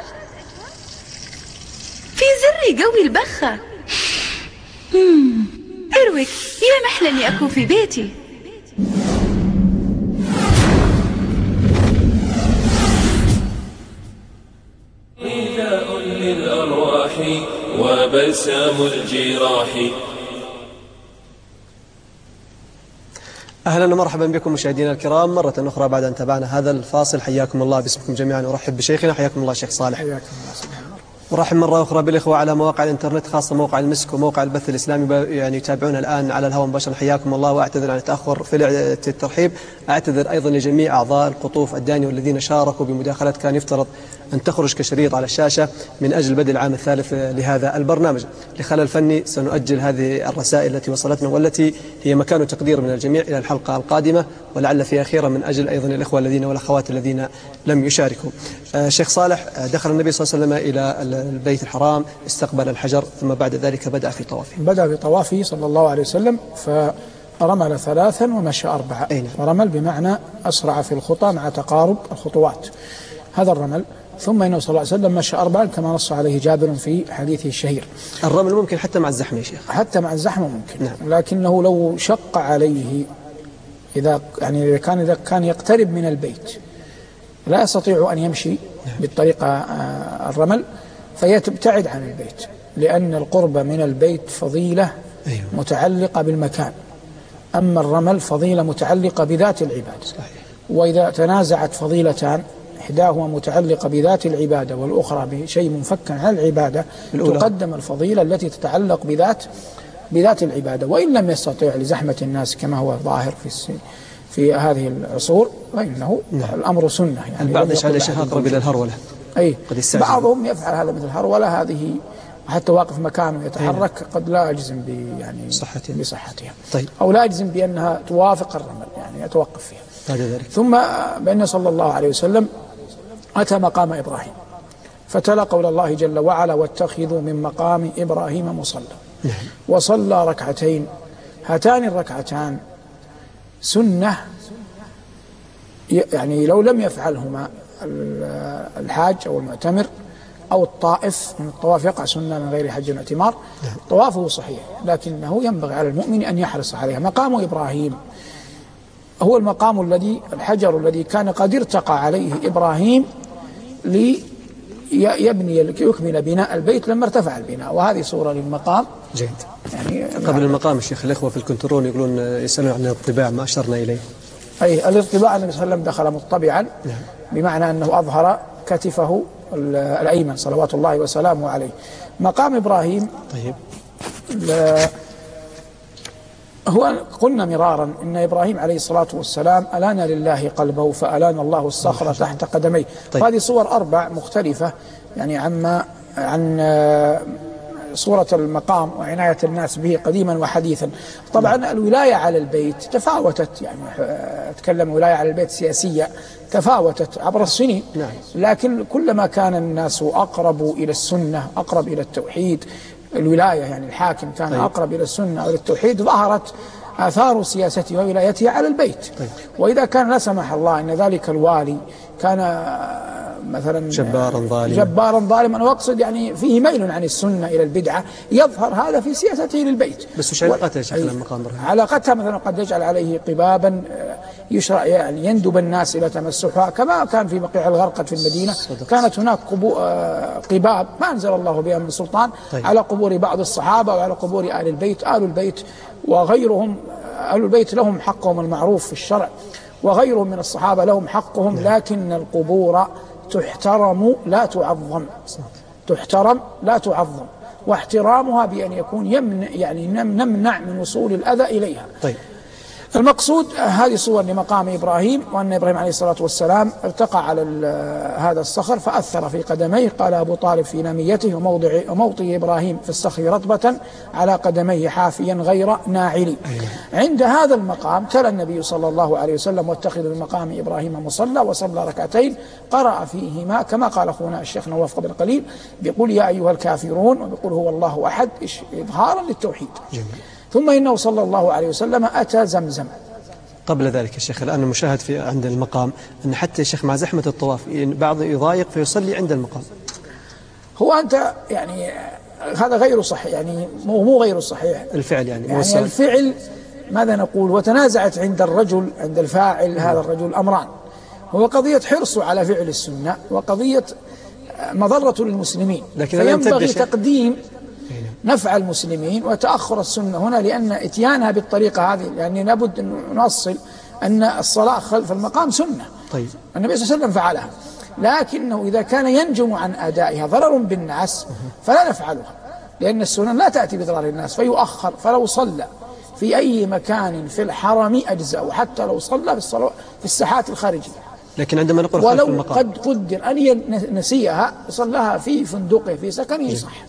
في زر يقوي البخة. إيرويك، يا محلى إني أكون في بيتي. إيذاء للأرواح وبلسام الجراح. أهلا ومرحبا بكم مشاهدينا الكرام مرة أخرى بعد أن تابعنا هذا الفاصل. حياكم الله باسمكم جميعا، ورحب بشيخنا. حياكم الله شيخ صالح. حياكم الله. ورحب مرة أخرى بالإخوة على مواقع الإنترنت، خاصة موقع المسك وموقع البث الإسلامي، يعني يتابعون الآن على الهواء مباشرة. حياكم الله، وأعتذر عن التأخر في الترحيب. أعتذر أيضا لجميع أعضاء القطوف الدانية والذين شاركوا بمداخلات كان يفترض أن تخرج كشريط على الشاشة من أجل بدء العام الثالث لهذا البرنامج. لخلل فني سنؤجل هذه الرسائل التي وصلتنا والتي هي مكان تقدير من الجميع إلى الحلقة القادمة، ولعل فيها خيرا من أجل أيضا الإخوة الذين والأخوات الذين لم يشاركوا. شيخ صالح، دخل النبي صلى الله عليه وسلم إلى البيت الحرام، استقبل الحجر، ثم بعد ذلك بدأ في طوافه. بدأ بطوافه صلى الله عليه وسلم، فرمل 3 ومشى 4. فرمل بمعنى أسرع في الخطى مع تقارب الخطوات، هذا الرمل. ثم إنه صلى الله عليه وسلم مشى 4 كما نص عليه جابر في حديثه الشهير. الرمل ممكن حتى مع الزحمة يا شيخ؟ حتى مع الزحمة ممكن. نعم. لكنه لو شق عليه إذا كان يقترب من البيت لا يستطيع أن يمشي بالطريقة الرمل، فيبتعد عن البيت، لأن القرب من البيت فضيلة متعلقة بالمكان، أما الرمل فضيلة متعلقة بذات العبادة. وإذا تنازعت فضيلتان، إحداهما متعلقة بذات العبادة والأخرى بشيء منفك عن العبادة، تقدم الفضيلة التي تتعلق بذات العبادة، وإن لم يستطيع لزحمة الناس كما هو ظاهر في هذه العصور، فإنه الأمر سنة. يعني بعض يجعل الشيخ أقرب إلى الهرولة. أي بعضهم يفعل هذا مثل الهرولة، هذه حتى واقف مكانه يتحرك قد لا أجزم بصحتها. طيب. أو لا أجزم بأنها توافق الرمل، يعني يتوقف فيها. ثم بأن صلى الله عليه وسلم أتى مقام إبراهيم فتلا قول الله جل وعلا: واتخذوا من مقام إبراهيم مصلى. وصلى ركعتين، هاتان الركعتان سنة، يعني لو لم يفعلهما الحاج أو المعتمر أو الطائف من الطواف يقع سنة من غير حج واعتمار، طوافه صحيح، لكنه ينبغي على المؤمن أن يحرص عليها. مقام إبراهيم هو المقام الذي الحجر الذي كان قد ارتقى عليه إبراهيم يكمل بناء البيت لما ارتفع البناء، وهذه صورة للمقام. جيد. يعني قبل المقام الشيخ الإخوة في الكنترون يقولون يسألون عن الارتباع ما أشرنا إليه. أي الارتباع النبي صلى الله عليه وسلم دخل مطبعا، بمعنى أنه أظهر كتفه الأيمن صلوات الله وسلامه عليه. مقام إبراهيم طيب هو قلنا مرارا إن إبراهيم عليه الصلاة والسلام ألان لله قلبه فألان الله الصخرة تحت قدميه. طيب. هذه صور 4 مختلفة يعني عن صورة المقام وعناية الناس به قديما وحديثا. طبعا الولاية على البيت تفاوتت، يعني أتكلم ولاية على البيت سياسية تفاوتت عبر السنين، لكن كلما كان الناس أقرب إلى السنة، أقرب إلى التوحيد، الولاية يعني الحاكم كان أقرب إلى السنة أو التوحيد، ظهرت آثار سياسته وولايته على البيت. وإذا كان لا سمح الله أن ذلك الوالي كان مثلا جبارا ظالما، وأقصد يعني فيه ميل عن السنة إلى البدعة، يظهر هذا في سياسته للبيت. بس وش علاقتها شكل المقام؟ علاقتها مثلا قد يجعل عليه قبابا يشرع، يعني يندب الناس إلى تمسحها، كما كان في بقيع الغرقد في المدينة. كانت هناك قباب ما أنزل الله بها من سلطان على قبور بعض الصحابة وعلى قبور آل البيت. آل البيت وغيرهم، آل البيت لهم حقهم المعروف في الشرع، وغيرهم من الصحابة لهم حقهم، لكن القبور تحترم لا تعظم، تحترم لا تعظم، واحترامها بأن يكون يعني نمنع من وصول الأذى إليها. طيب. المقصود هذه صور لمقام إبراهيم، وأن إبراهيم عليه الصلاة والسلام ارتقى على هذا الصخر فأثر في قدميه. قال أبو طالب في ناميته: وموطئ إبراهيم في الصخر رطبة على قدميه حافيا غير ناعل. عند هذا المقام تلا النبي صلى الله عليه وسلم: واتخذ من مقام إبراهيم مصلى، وصلى ركعتين قرأ فيهما كما قال أخونا الشيخ نواف قبل قليل بيقول: يا أيها الكافرون، وبيقول هو الله أحد، إظهارا للتوحيد. جميل. ثم إنه صلى الله عليه وسلم أتى زمزم. قبل ذلك يا شيخ، الآن المشاهد في عند المقام أن حتى الشيخ مع زحمة الطواف بعض يضايق فيصلي عند المقام. هو أنت يعني هذا غير صحيح، يعني مو غير صحيح الفعل، يعني الفعل ماذا نقول؟ وتنازعت عند الرجل، عند الفاعل هذا الرجل أمران: هو قضية حرصه على فعل السنة، وقضية مضرة للمسلمين. فينبغي تقديم نفع المسلمين وتأخر السنة هنا، لأن إتيانها بالطريقة هذه، يعني لابد أن نوصل أن الصلاة خلف المقام سنة. طيب. النبي صلى الله عليه وسلم فعلها، لكنه إذا كان ينجم عن أدائها ضرر بالناس فلا نفعلها، لأن السنة لا تأتي بضرر الناس فيؤخر. فلو صلى في أي مكان في الحرم أجزأ، وحتى لو صلى في الساحات الخارجية. لكن عندما نقول ولو المقام قد قدر أن نسيها صلىها في فندقه في سكنه صحت.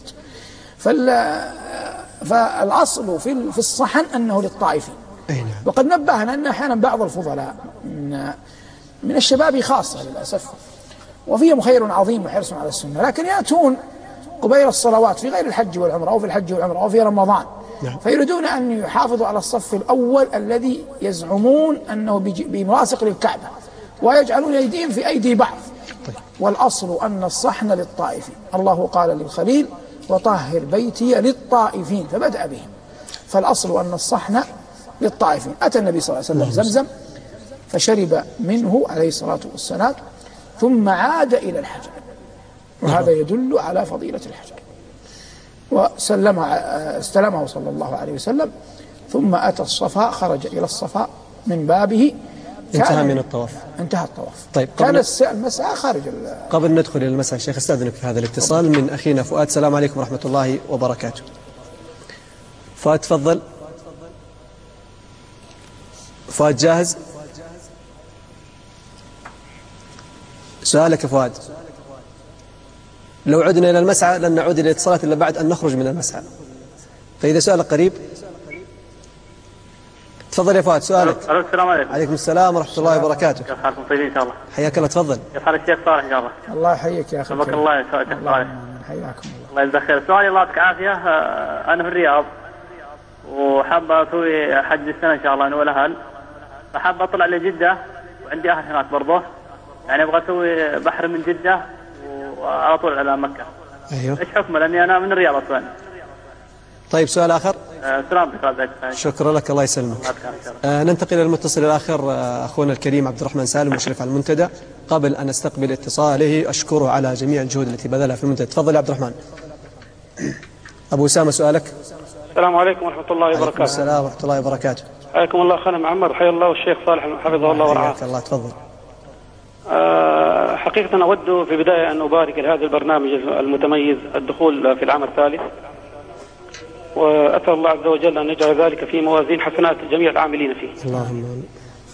فالأصل في الصحن أنه للطائفين. وقد نبهنا أن أحيانا بعض الفضلاء من الشباب خاصة للأسف، وفيهم خير عظيم وحرص على السنة، لكن يأتون قبيل الصلوات في غير الحج والعمرة أو في الحج والعمرة أو في رمضان، فيريدون أن يحافظوا على الصف الأول الذي يزعمون أنه بملاصق للكعبة، ويجعلون أيديهم في أيدي بعض. والأصل أن الصحن للطائفين. الله قال للخليل: وطهر بيتي للطائفين، فبدأ بهم. فالأصل أن الصحن للطائفين. أتى النبي صلى الله عليه وسلم زمزم فشرب منه عليه الصلاة والسلام، ثم عاد إلى الحجر، وهذا يدل على فضيلة الحجر. واستلمه صلى الله عليه وسلم، ثم أتى الصفا، خرج إلى الصفا من بابه، انتهى من الطواف، انتهى الطواف. طيب، كان المسعى خارج قبل ندخل إلى المسعى الشيخ استاذنك في هذا الاتصال من أخينا فؤاد. السلام عليكم ورحمة الله وبركاته. فؤاد تفضل. فؤاد جاهز؟ سؤالك يا فؤاد. لو عدنا إلى المسعى لن نعود إلى الاتصالات إلا بعد أن نخرج من المسعى، فإذا سؤالك قريب تفضل يا فؤاد سؤالك. السلام عليكم. عليكم السلام ورحمة الله وبركاته. كيف حالكم؟ طيبين إن شاء الله. حياك الله تفضل. كيف حال الشيخ صالح إن شاء الله؟ الله يحييك يا أخي. سبحانك الله يا شيخ صالح. حياكم الله يجزاك خير. سؤالي الله يعطيك عافية، أنا في الرياض وحاب أسوي حج السنة إن شاء الله أنا والأهل، فحاب أطلع لجدة وعندي أهل هناك برضه، يعني أبغى أسوي بحر من جدة وعلى طول على مكة. أيوه. إيش حكمه لأني أنا من الرياض أصلا. طيب سؤال آخر. سلامتك. شكرا لك الله يسلمك. ننتقل إلى المتصل الآخر أخونا الكريم عبد الرحمن سالم مشرف على المنتدى. قبل أن استقبل اتصاله أشكره على جميع الجهود التي بذلها في المنتدى. تفضل يا عبد الرحمن. أبو أسامة سؤالك. السلام عليكم ورحمة الله وبركاته. عليكم السلام ورحمة الله وبركاته. حياكم الله أخانا معمر، حيا الله والشيخ صالح حفظه الله ورعاه. حياك الله تفضل. حقيقة أود في البداية أن أبارك لهذا البرنامج المتميز الدخول في العام الثالث، وأسأل الله عز وجل أن يجعل ذلك في موازين حسنات جميع العاملين فيه. اللهم آمين.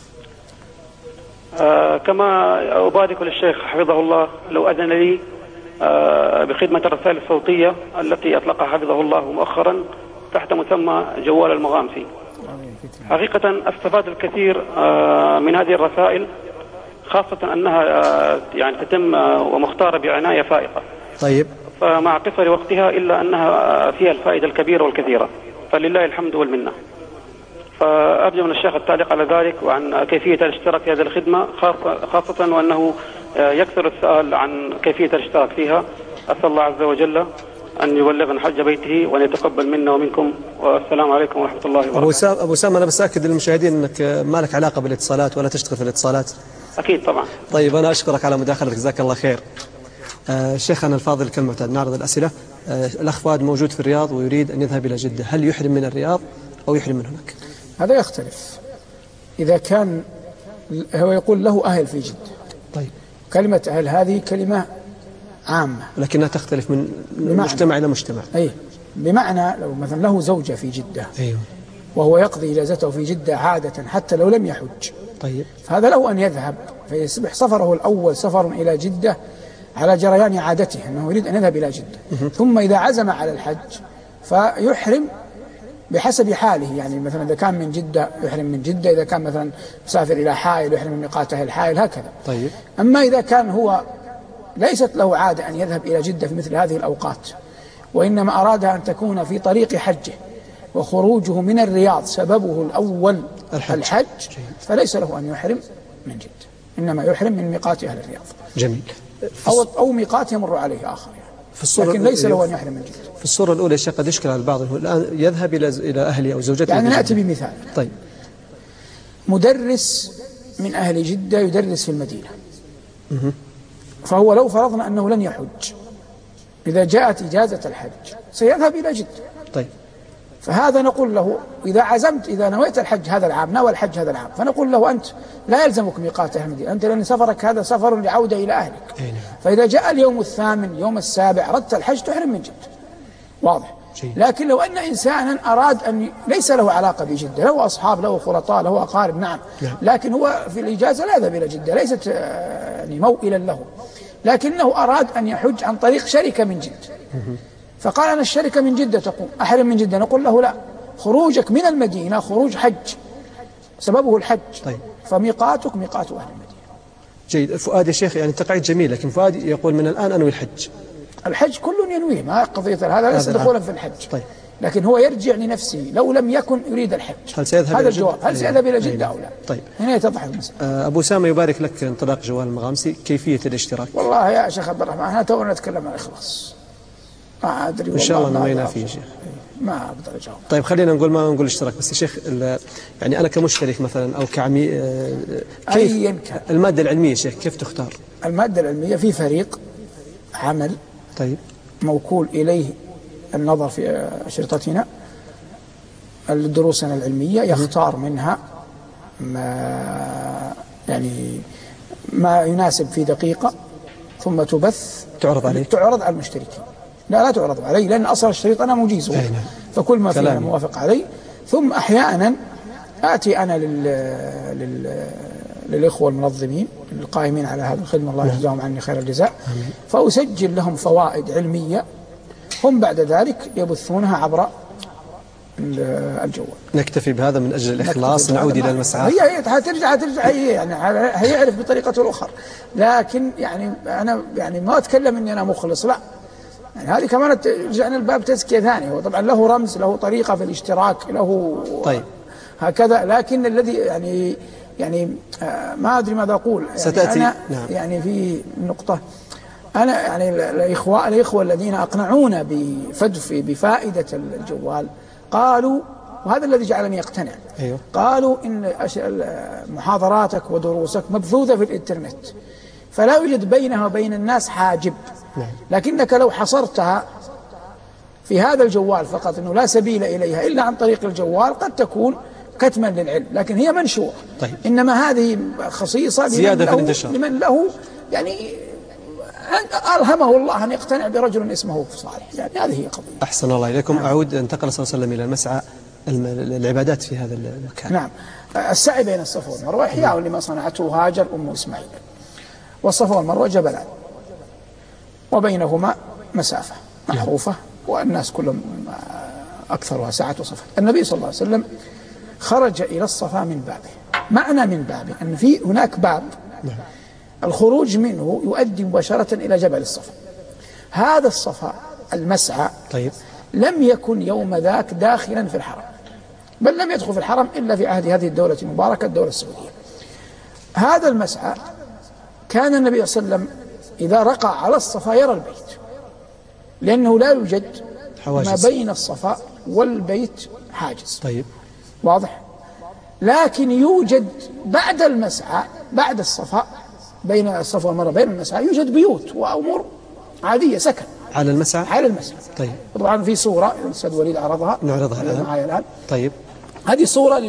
كما أبارك للشيخ حفظه الله لو أذن لي بخدمة الرسائل الصوتية التي أطلقها حفظه الله مؤخرا تحت مسمى جوال المغامسي. حقيقة استفاد الكثير من هذه الرسائل، خاصة أنها يعني تتم ومختارة بعناية فائقة. طيب. فمع قصر وقتها إلا أنها فيها الفائدة الكبيرة والكثيرة، فلله الحمد والمنة. فأرجو من الشيخ التعليق على ذلك وعن كيفية الاشتراك في هذه الخدمة، خاصة وأنه يكثر السؤال عن كيفية الاشتراك فيها. أسأل الله عز وجل أن يبلغنا حج بيته وأن يتقبل منا ومنكم، والسلام عليكم ورحمة الله وبركاته. أبو سام أنا بس أكد للمشاهدين أنك ما لك علاقة بالاتصالات ولا تشتغل في الاتصالات. أكيد طبعا. طيب أنا أشكرك على مداخلتك جزاك الله خير. شيخنا الفاضل كالمعتاد نعرض الأسئلة. الأخ فؤاد موجود في الرياض ويريد أن يذهب إلى جدة، هل يحرم من الرياض أو يحرم من هناك؟ هذا يختلف. إذا كان هو يقول له أهل في جدة. طيب. كلمة أهل هذه كلمة عامة لكنها تختلف من مجتمع إلى مجتمع. أي بمعنى لو مثلا له زوجة في جدة. أيوه. وهو يقضي إجازته في جدة عادة حتى لو لم يحج. طيب. فهذا له أن يذهب، فيصبح سفره الأول سفر إلى جدة على جريان عادته أنه يريد أن يذهب إلى جدة. ثم إذا عزم على الحج فيحرم بحسب حاله، يعني مثلا إذا كان من جدة يحرم من جدة، إذا كان مثلا مسافر إلى حائل يحرم من ميقاته الحائل، هكذا. طيب. أما إذا كان هو ليست له عادة أن يذهب إلى جدة في مثل هذه الأوقات، وإنما أرادها أن تكون في طريق حجه وخروجه من الرياض سببه الأول الحج، فليس له أن يحرم من جدة، إنما يحرم من ميقات أهل الرياض. جميل. أو ميقات يمر عليه آخر يعني. لكن ليس له أن يحرم من جدة. في الصورة الأولى الشيخ قد يشكل على البعض الآن يذهب إلى أهله أو زوجته. يعني نأتي بمثال. طيب. مدرس من أهل جدة يدرس في المدينة. فهو لو فرضنا أنه لن يحج، إذا جاءت إجازة الحج سيذهب إلى جدة. طيب. فهذا نقول له إذا عزمت، إذا نويت الحج هذا العام، نوى الحج هذا العام، فنقول له أنت لا يلزمك ميقات أهل المدينة، أنت لأن سفرك هذا سفر لعودة إلى أهلك. فإذا جاء اليوم الثامن يوم السابع أردت الحج تحرم من جدة. واضح. لكن لو أن إنسانا أراد أن ليس له علاقة بجدة، له أصحاب له خلطاء له أقارب، نعم، لكن هو في الإجازة لا يذهب إلى جدة، ليست يعني موئلا له، لكنه أراد أن يحج عن طريق شركة من جدة. فقال أنا الشركة من جدة تقوم أحرم من جدة، نقول له لا، خروجك من المدينة خروج حج سببه الحج. طيب. فميقاتك ميقات أهل المدينة. جيد. فؤاد يا شيخ يعني تقعيد جميل، لكن فؤاد يقول من الآن أنوي الحج. الحج كل ينويه، ما قضية هذا ليس دخولا في الحج. طيب. لكن هو يرجع لنفسه لو لم يكن يريد الحج. هل سيذهب هذا إلى الجواب، هل سيذهب إلى جدة أو لا؟ طيب. هنا يتضح المسألة. أبو سامة يبارك لك انطلاق جوال المغامسي، كيفية الاشتراك؟ والله يا شيخ عبد الرحمن احنا تونا نتكلم عن الإخلاص، ما أدري إن شاء الله نوينا فيه يا شيخ. ما أقدر أجاوب. طيب خلينا نقول ما نقول اشتراك بس يا شيخ، يعني أنا كمشترك مثلا أو كعميل كيف المادة العلمية شيخ كيف تختار؟ المادة العلمية في فريق عمل. طيب. موكول إليه النظر في أشرطتنا الدروسنا العلمية، يختار منها ما يناسب في دقيقة، ثم تعرض عليه، تعرض على المشتركين. لا تعرض علي، لأن أصل الشريط أنا مجيزه، فكل ما فيه موافق علي. ثم أحيانا آتي أنا للإخوة المنظمين القائمين على هذه الخدمة، الله يجزاهم عني خير الجزاء. فأسجل لهم فوائد علمية هم بعد ذلك يبثونها عبر الجوال. نكتفي بهذا من أجل الإخلاص. نعود إلى المسعى. هي هترجع هي يعني هيعرف بطريقة أخرى، لكن يعني أنا يعني ما أتكلم إني أنا مخلص، لا، يعني هذه كمان رجعنا الباب تزكية ثاني. هو طبعا له رمز، له طريقة في الاشتراك، له طيب هكذا، لكن الذي يعني ما أدري ماذا أقول. يعني ستأتي. أنا نعم. يعني في نقطة، أنا يعني الإخوة الذين أقنعونا بفائدة الجوال قالوا، وهذا الذي جعلني أقتنع، أيوه. قالوا إن محاضراتك ودروسك مبثوثة في الإنترنت، فلا يوجد بينها وبين الناس حاجب. نعم. لكنك لو حصرتها في هذا الجوال فقط، أنه لا سبيل إليها إلا عن طريق الجوال، قد تكون كتما للعلم، لكن هي منشورة. طيب. إنما هذه خصيصة زيادة في الانتشار، لمن له يعني ألهمه الله أن يقتنع برجل اسمه صالح، يعني هذه هي قضية. أحسن الله إليكم. أعود، انتقل صلى الله عليه وسلم إلى المسعى، العبادات في هذا المكان. نعم. السعي بين الصفا والمروة إحياء لما صنعته هاجر أم إسماعيل. والصفا والمروة جبلان وبينهما مسافة معروفة، والناس كلهم أكثرها سعة وصفا. النبي صلى الله عليه وسلم خرج إلى الصفا من بابه. معنى من بابه أن في هناك باب الخروج منه يؤدي مباشرة إلى جبل الصفا. هذا الصفا المسعى طيب. لم يكن يوم ذاك داخلا في الحرم، بل لم يدخل في الحرم إلا في عهد هذه الدولة المباركة، الدولة السعودية. هذا المسعى كان النبي صلى الله عليه وسلم إذا رقى على الصفا يرى البيت، لأنه لا يوجد ما بين الصفا والبيت حاجز. طيب. واضح. لكن يوجد بعد المسعى، بعد الصفا، بين الصفا والمروة بين المسعى يوجد بيوت وأمور عادية، سكن على المسعى. على المسعى. طيب. طبعا في صورة الأستاذ وليد عرضها، نعرضها الآن. طيب. هذه صورة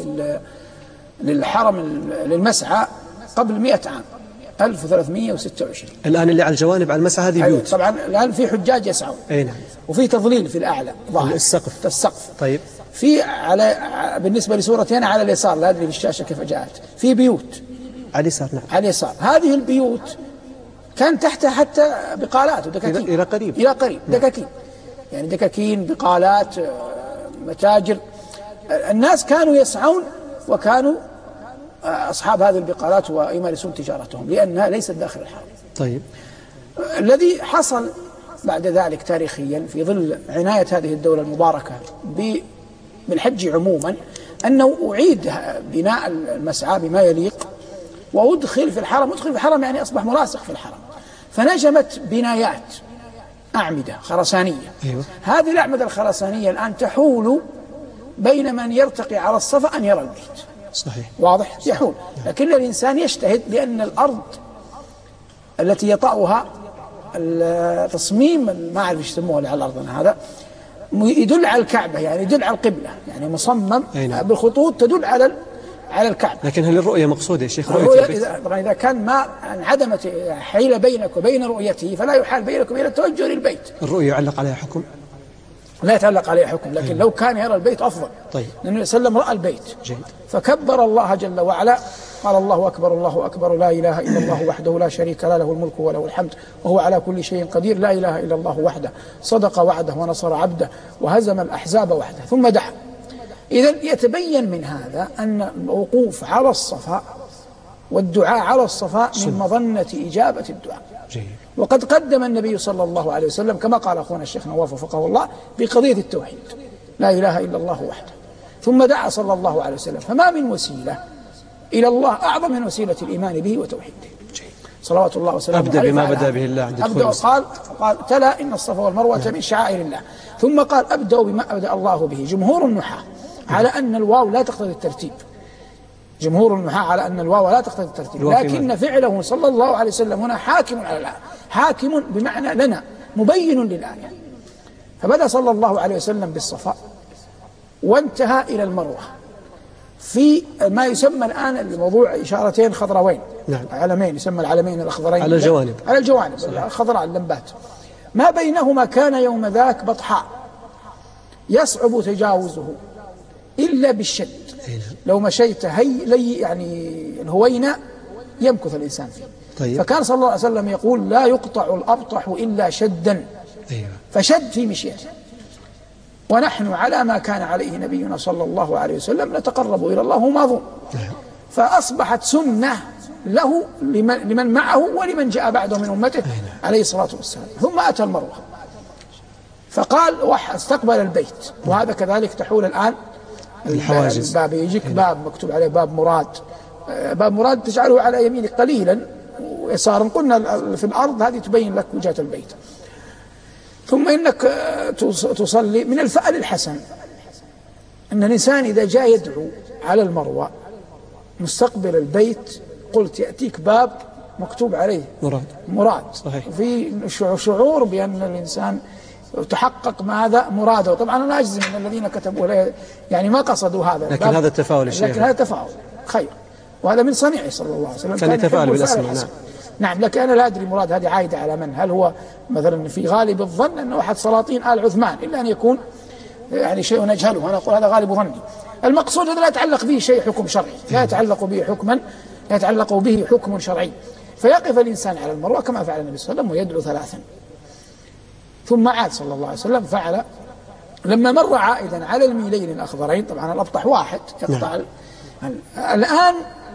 للحرم للمسعى قبل 100 عام، 1326. الآن اللي على الجوانب على المسعى هذه بيوت. طبعا الآن في حجاج يسعون. أي نعم. وفي تظليل في الأعلى، السقف. طيب. في بالنسبة لصورتي أنا على اليسار، لا أدري في الشاشة كيف جاءت، في بيوت على اليسار. نعم. على اليسار. هذه البيوت كان تحتها حتى بقالات ودكاكين إلى قريب. نعم. دكاكين، يعني دكاكين، بقالات، متاجر. الناس كانوا يسعون، وكانوا أصحاب هذه البقالات ويمارسون تجارتهم، لأنها ليست داخل الحرم. طيب. الذي حصل بعد ذلك تاريخيا في ظل عناية هذه الدولة المباركة بالحج عموما، أنه أعيد بناء المسعى بما يليق، وأدخل في الحرم. أدخل في الحرم يعني أصبح ملاصق في الحرم، فنجمت بنايات، أعمدة خرسانية. أيوة. هذه الأعمدة الخرسانية الآن تحول بين من يرتقي على الصفا أن يرى البيت. صحيح. واضح. يحول. لكن الإنسان يجتهد، لأن الأرض التي يطأها التصميم، ما أعرف ايش يسموه على الأرض هذا، يدل على الكعبة، يعني يدل على القبلة، يعني مصمم بالخطوط تدل على الكعبة. لكن هل الرؤية مقصودة يا شيخ؟ طبعا إذا كان ما انعدمت حيلة بينك وبين رؤيته، فلا يحال بينك وبين التوجه للبيت. الرؤية يعلق عليها حكم؟ لا يتعلق عليه حكم، لكن لو كان يرى البيت أفضل. طيب. لأن النبي صلى الله عليه وسلم رأى البيت. جيد. فكبر الله جل وعلا، قال الله أكبر الله أكبر، لا إله إلا الله وحده لا شريك له، له الملك وله الحمد وهو على كل شيء قدير، لا إله إلا الله وحده صدق وعده ونصر عبده وهزم الأحزاب وحده. ثم دعا. إذن يتبين من هذا أن الوقوف على الصفا والدعاء على الصفا من مظنة إجابة الدعاء. جيد. وقد قدم النبي صلى الله عليه وسلم كما قال أخونا الشيخ نواف وفقه الله بقضية التوحيد، لا إله إلا الله وحده، ثم دعا صلى الله عليه وسلم. فما من وسيلة إلى الله أعظم من وسيلة الإيمان به وتوحيده. صلوات الله وسلامه عليه. أبدأ بما بدأ به الله عند دخول. قال تلا إن الصفا والمروة من شعائر الله. ثم قال أبدأ بما أبدأ الله به. جمهور النحاة على أن الواو لا تقتضي الترتيب. جمهور النحاة على أن الواو لا تقتضي الترتيب، لكن فعله صلى الله عليه وسلم هنا حاكم على الآية، حاكم بمعنى لنا مبين للآية. فبدأ صلى الله عليه وسلم بالصفا وانتهى إلى المروة في ما يسمى الآن الموضوع إشارتين خضروين. نعم. علمين، يسمى العلمين الأخضرين على الجوانب. على الجوانب الخضراء اللمبات. ما بينهما كان يوم ذاك بطحاء يصعب تجاوزه إلا بالشد. لو مشيت يعني الهوينة يمكث الإنسان فيه. طيب. فكان صلى الله عليه وسلم يقول لا يقطع الأبطح إلا شدا. فشد في مشيته. ونحن على ما كان عليه نبينا صلى الله عليه وسلم نتقرب إلى الله ما ظن. فأصبحت سنة له لمن معه ولمن جاء بعده من أمته عليه الصلاة والسلام. ثم أتى المروة فقال استقبل البيت، وهذا كذلك تحول الآن الحواجز. الباب يجيك باب مكتوب عليه باب مراد. باب مراد تجعله على يمينك قليلا ويسارا، قلنا في الأرض هذه تبين لك وجهة البيت. ثم إنك تصلي. من الفعل الحسن أن الإنسان إذا جاء يدعو على المروة مستقبل البيت قلت يأتيك باب مكتوب عليه مراد. صحيح. في شعور بأن الإنسان تحقق ماذا مراده. طبعا أنا أجزم من الذين كتبوا يعني ما قصدوا هذا، لكن هذا التفاؤل الشيخ، لكن هذا تفاؤل خير، وهذا من صنيعه صلى الله عليه وسلم. كان يتفاءل بالأسماء. نعم. لكن أنا لا أدري مراد هذه عائدة على من. هل هو مثلا في غالب الظن أنه أحد سلاطين آل عثمان، إلا أن يكون يعني شيء نجهله. أنا أقول هذا غالب ظني. المقصود هذا لا يتعلق به شيء حكم شرعي، لا يتعلق به حكما، يتعلق به حكم شرعي. فيقف الإنسان على المروة كما فعل النبي صلى الله عليه وسلم ويدعو ثلاثا، ثم عاد صلى الله عليه وسلم فعل لما مر عائدا على الميلين الأخضرين. طبعا الأبطح واحد يقطع. الآن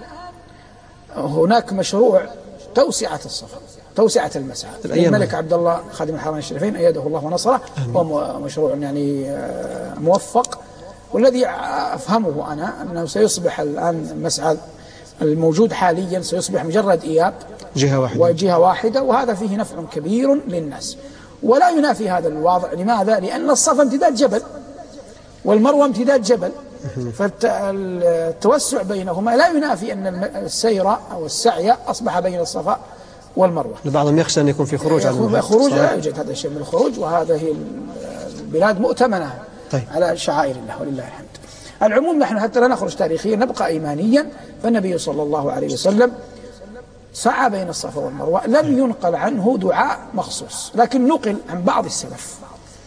هناك مشروع توسعة الصفا، توسعة المسعى. الملك عبد الله خادم الحرمين الشريفين أيده الله ونصره، هو مشروع يعني موفق. والذي أفهمه أنا أنه سيصبح الآن المسعى الموجود حاليا سيصبح مجرد إياب وجهة واحدة، وهذا فيه نفع كبير للناس. ولا ينافي هذا الواضع. لماذا؟ لأن الصفا امتداد جبل والمروة امتداد جبل، فالتوسع بينهما لا ينافي أن السير أو السعي أصبح بين الصفا والمروة. لبعضهم يخشى أن يكون في خروج عن خروج. لا يوجد هذا الشيء من الخروج، وهذه البلاد مؤتمنة على شعائر الله ولله الحمد. العموم نحن حتى لا نخرج تاريخيا نبقى إيمانيا. فالنبي صلى الله عليه وسلم سعى بين الصفا والمروة. لم ينقل عنه دعاء مخصوص، لكن نقل عن بعض السلف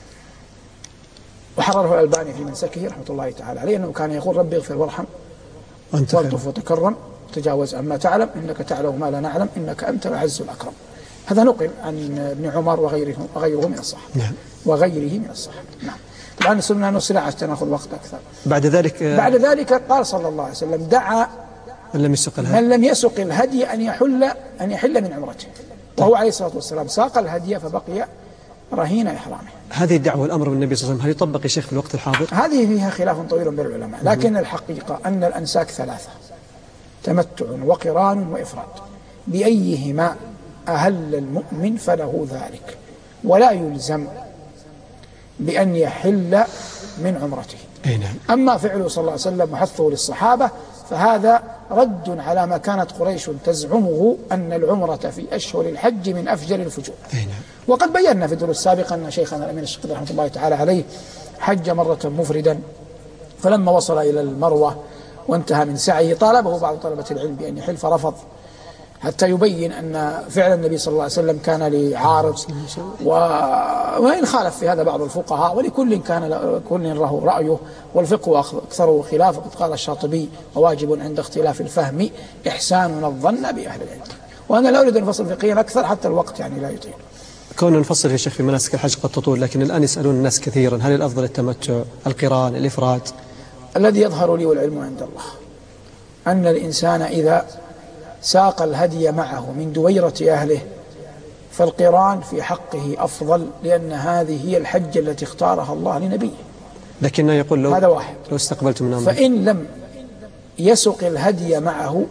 وحرره الألباني في منسكه رحمة الله تعالى عليه أنه كان يقول ربي اغفر وارحم والطف وتكرم تجاوز عما تعلم إنك تعلم ما لا نعلم إنك أنت الأعز الأكرم. هذا نقل عن ابن عمر وغيره من الصحابة. نعم. وغيره من الصحابة. نعم. طبعا السنة نصلها عشان نأخذ وقت أكثر. بعد ذلك قال صلى الله عليه وسلم دعا من لم يسق الهدي أن يحل من عمرته. وهو عليه الصلاة والسلام ساق الهدي فبقي رهين إحرامه. هذه الدعوة والأمر بالنبي صلى الله عليه وسلم هل يطبق يا شيخ في الوقت الحاضر؟ هذه فيها خلاف طويل بين العلماء، لكن الحقيقة أن الأنساك ثلاثة: تمتع وقران وإفراد. بأيهما أهل المؤمن فله ذلك، ولا يلزم بأن يحل من عمرته. أما فعله صلى الله عليه وسلم وحثه للصحابة فهذا رد على ما كانت قريش تزعمه أن العمرة في أشهر الحج من أفجر الفجور. وقد بينا في الدروس السابقة أن شيخنا الأمين الشقيق رحمة الله تعالى عليه حج مرة مفردا، فلما وصل إلى المروة وانتهى من سعيه طالبه بعض طلبة العلم بأن يحل فرفض، حتى يبين أن فعل النبي صلى الله عليه وسلم كان لعارض، وإن خالف في هذا بعض الفقهاء، ولكل كل له رأيه، والفقه أكثره خلافه. قد قال الشاطبي: وواجب عند اختلاف الفهم إحساننا الظن بأهل العلم. وأنا لا أريد أن أفصل فقهيا أكثر حتى الوقت يعني لا يطيل. كون نفصل يا شيخ في مناسك الحج قد تطول، لكن الآن يسألون الناس كثيرا هل الأفضل التمتع، القران، الإفراد؟ الذي يظهر لي والعلم عند الله أن الإنسان إذا ساق الهدي معه من دويرة أهله فالقران في حقه أفضل، لأن هذه هي الحجة التي اختارها الله لنبيه. لكنه يقول هذا واحد. لو استقبلت من أمره، فإن لم يسق الهدي معه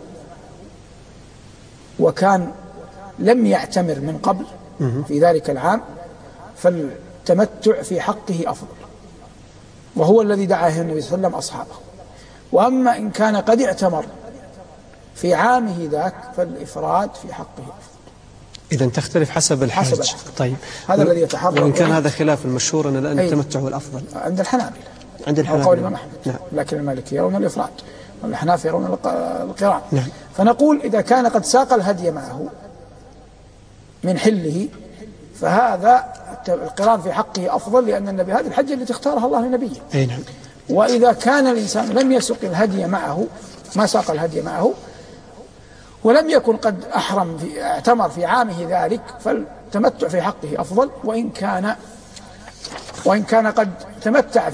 وكان لم يعتمر من قبل في ذلك العام فالتمتع في حقه أفضل، وهو الذي دعاه النبي صلى الله عليه وسلم أصحابه. وأما إن كان قد اعتمر في عامه ذاك فالإفراد في حقه أفضل. إذن تختلف حسب الحج. طيب، هذا الذي يتحرر. وإن كان هذا خلاف المشهور أن الآن التمتع هو الأفضل عند الحنابلة. قول الإمام أحمد. نعم. لكن المالكية يرون الإفراد والحناف يرون القران. نعم. فنقول إذا كان قد ساق الهدي معه من حله فهذا القران في حقه أفضل، لأن النبي هذه الحجة التي اختارها الله لنبيه. نعم. وإذا كان الإنسان لم يسق الهدي معه، ما ساق الهدي معه، ولم يكن قد اعتمر في عامه ذلك، فالتمتع في حقه أفضل. وإن كان قد تمتع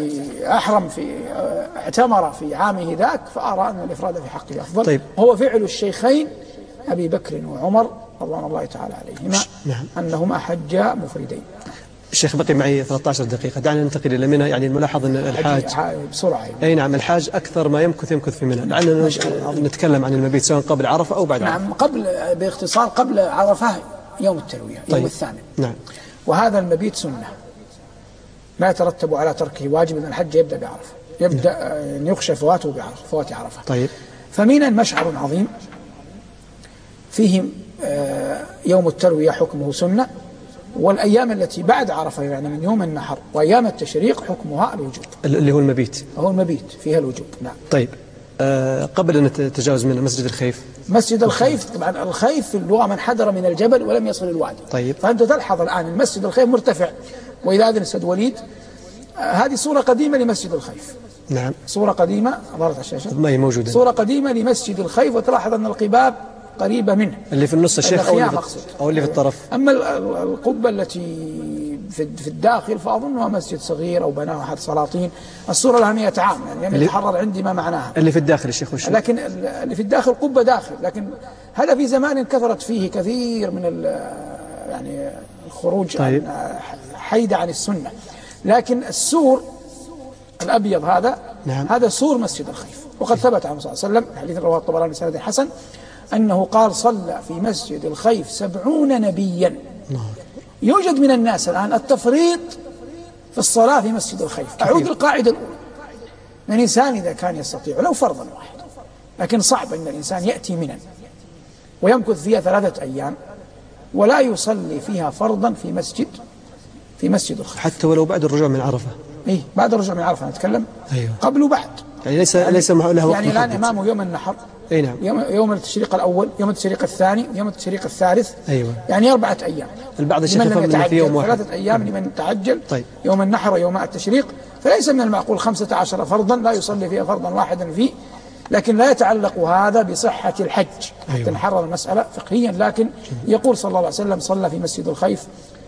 اعتمر في عامه ذاك، فأرى أن الإفراد في حقه أفضل. طيب. هو فعل الشيخين أبي بكر وعمر رضوان الله تعالى عليهما، أنهما حجا مفردين. الشيخ بقي معي 13 دقيقة، دعنا ننتقل إلى منى. يعني الملاحظ أن الحاج بسرعة. أي نعم، الحاج أكثر ما يمكث في منى. دعنا نتكلم عن المبيت سواء قبل عرفة أو بعد عرفة. نعم، باختصار قبل عرفة يوم التروية، طيب. يوم الثامن. نعم. وهذا المبيت سنة لا يترتب على تركه واجب، أن الحج يبدأ بعرفة، يبدأ أن يخشى فوات عرفة. طيب. فمنى مشعر عظيم فيه يوم التروية حكمه سنة، والأيام التي بعد عرفة يعني من يوم النحر وأيام التشريق حكمها الوجوب، اللي هو المبيت. هو المبيت فيها الوجوب. نعم. طيب. قبل أن نتجاوز من مسجد الخيف. مسجد الخيف، طبعا الخيف في اللغة من حدر من الجبل ولم يصل الوادي. طيب. فأنت تلحظ الآن المسجد الخيف مرتفع، وإذا أذن السيد وليد هذه صورة قديمة لمسجد الخيف. نعم. صورة قديمة ظهرت على الشاشة. ما هي موجودة. صورة قديمة لمسجد الخيف، وتلاحظ أن القباب قريبة منه، اللي في النص الشيخ أو اللي في الطرف. أما القبة التي في الداخل فأظنها مسجد صغير أو بناه أحد سلاطين. الصورة لها 100 عام، يعني يتحرر عندي ما معناها. اللي في الداخل الشيخ وش؟ لكن اللي في الداخل قبة داخل، لكن هذا في زمان كثرت فيه كثير من يعني الخروج. طيب. حيدة عن السنة. لكن السور الأبيض هذا، نعم. هذا سور مسجد الخيف، وقد ثبت عنه صلى الله عليه وسلم حديث رواه الطبراني بسند حسن أنه قال: صلى في مسجد الخيف 70 نبيا. يوجد من الناس الآن التفريط في الصلاة في مسجد الخيف. أعود القاعدة الأولى: من الإنسان إذا كان يستطيع لو فرضا واحد، لكن صعب أن الإنسان يأتي منى ويمكث فيها 3 أيام ولا يصلي فيها فرضا في مسجد الخيف، حتى ولو بعد الرجوع من عرفة. إيه، بعد الرجوع من عرفة نتكلم. أيوه. قبل وبعد، يعني ليس له يعني الآن أمامه يوم النحر. أي نعم. يوم التشريق الأول، يوم التشريق الثاني، يوم التشريق الثالث. أيوه. يعني 4 أيام. البعض الشيخ يفهم في يوم واحد. 3 أيام لمن تعجل. طيب. يوم النحر ويوم التشريق، فليس من المعقول 15 فرضا لا يصلي فيها فرضا واحدا فيه. لكن لا يتعلق هذا بصحة الحج. أيوه. تنحرر المسألة فقهيا، لكن يقول صلى الله عليه وسلم: صلى في مسجد الخيف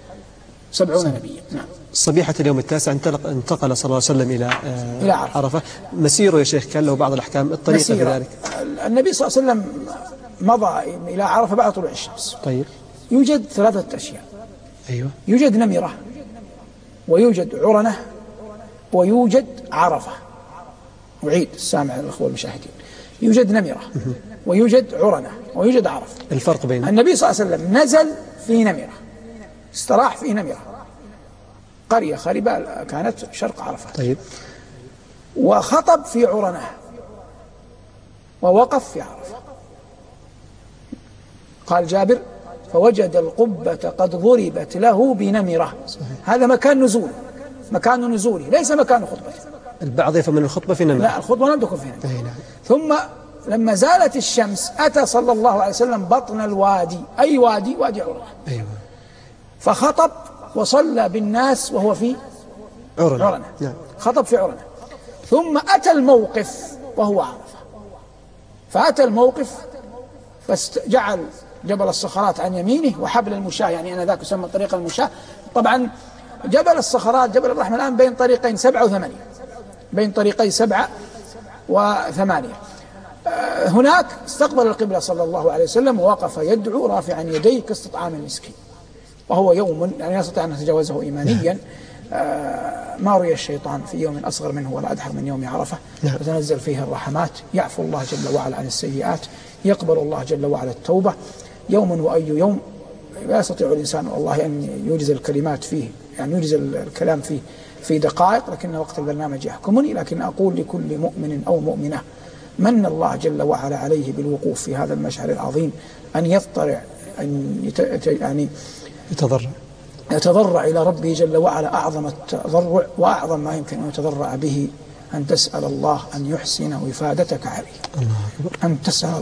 70 نبيا. نعم. صبيحة اليوم التاسع انتقل صلى الله عليه وسلم إلى عرفة. مسيره يا شيخ كان له بعض الأحكام، الطريقة في ذلك. النبي صلى الله عليه وسلم مضى إلى عرفة بعد طلوع الشمس. طيب. يوجد 3 أشياء. أيوة. يوجد نمرة، ويوجد عرنة، ويوجد عرفة. أعيد السامع الأخوة المشاهدين: يوجد نمرة، ويوجد عرنة، ويوجد عرفة. الفرق بين النبي صلى الله عليه وسلم نزل في نمرة، استراح في نمرة، قرية خربة كانت شرق عرفة. طيب. وخطب في عرنة، ووقف في عرفة. قال جابر: فوجد القبة قد ضربت له بنمرة. هذا مكان نزوله، ليس مكان خطبته. البعض يفهم من الخطبة في نمرة. لا، الخطبة لم تكن في نمرة. ثم لما زالت الشمس أتى صلى الله عليه وسلم بطن الوادي. أي وادي؟ وادي عرنة. أيوة. فخطب وصلى بالناس وهو في عرنة. نعم. خطب في عرنة. ثم أتى الموقف وهو عرفة. فأتى الموقف فجعل جبل الصخرات عن يمينه وحبل المشاة، يعني أنا ذاك يسمى طريق المشاة. طبعا جبل الصخرات جبل الرحمة الآن بين طريقين 7 و8، بين طريقي 7 و8. هناك استقبل القبلة صلى الله عليه وسلم ووقف يدعو رافعا يديه كاستطعام المسكين، وهو يوم يعني يستطيع أن يتجاوزه إيمانيا. ما رؤي الشيطان في يوم أصغر منه ولا أدحر من يوم عرفة. تتنزل فيه الرحمات، يعفو الله جل وعلا عن السيئات، يقبل الله جل وعلا التوبة. يوم وأي يوم لا يستطيع الإنسان والله أن يوجز الكلمات فيه، يعني يوجز الكلام فيه في دقائق، لكن وقت البرنامج يحكمني. لكن أقول لكل مؤمن أو مؤمنة من الله جل وعلا عليه بالوقوف في هذا المشعر العظيم أن يضطرع، أن يعني يتضرع إلى ربه جل وعلا أعظم التضرع، وأعظم ما يمكن أن يتضرع به أن تسأل الله أن يحسن وفادتك عليه. أن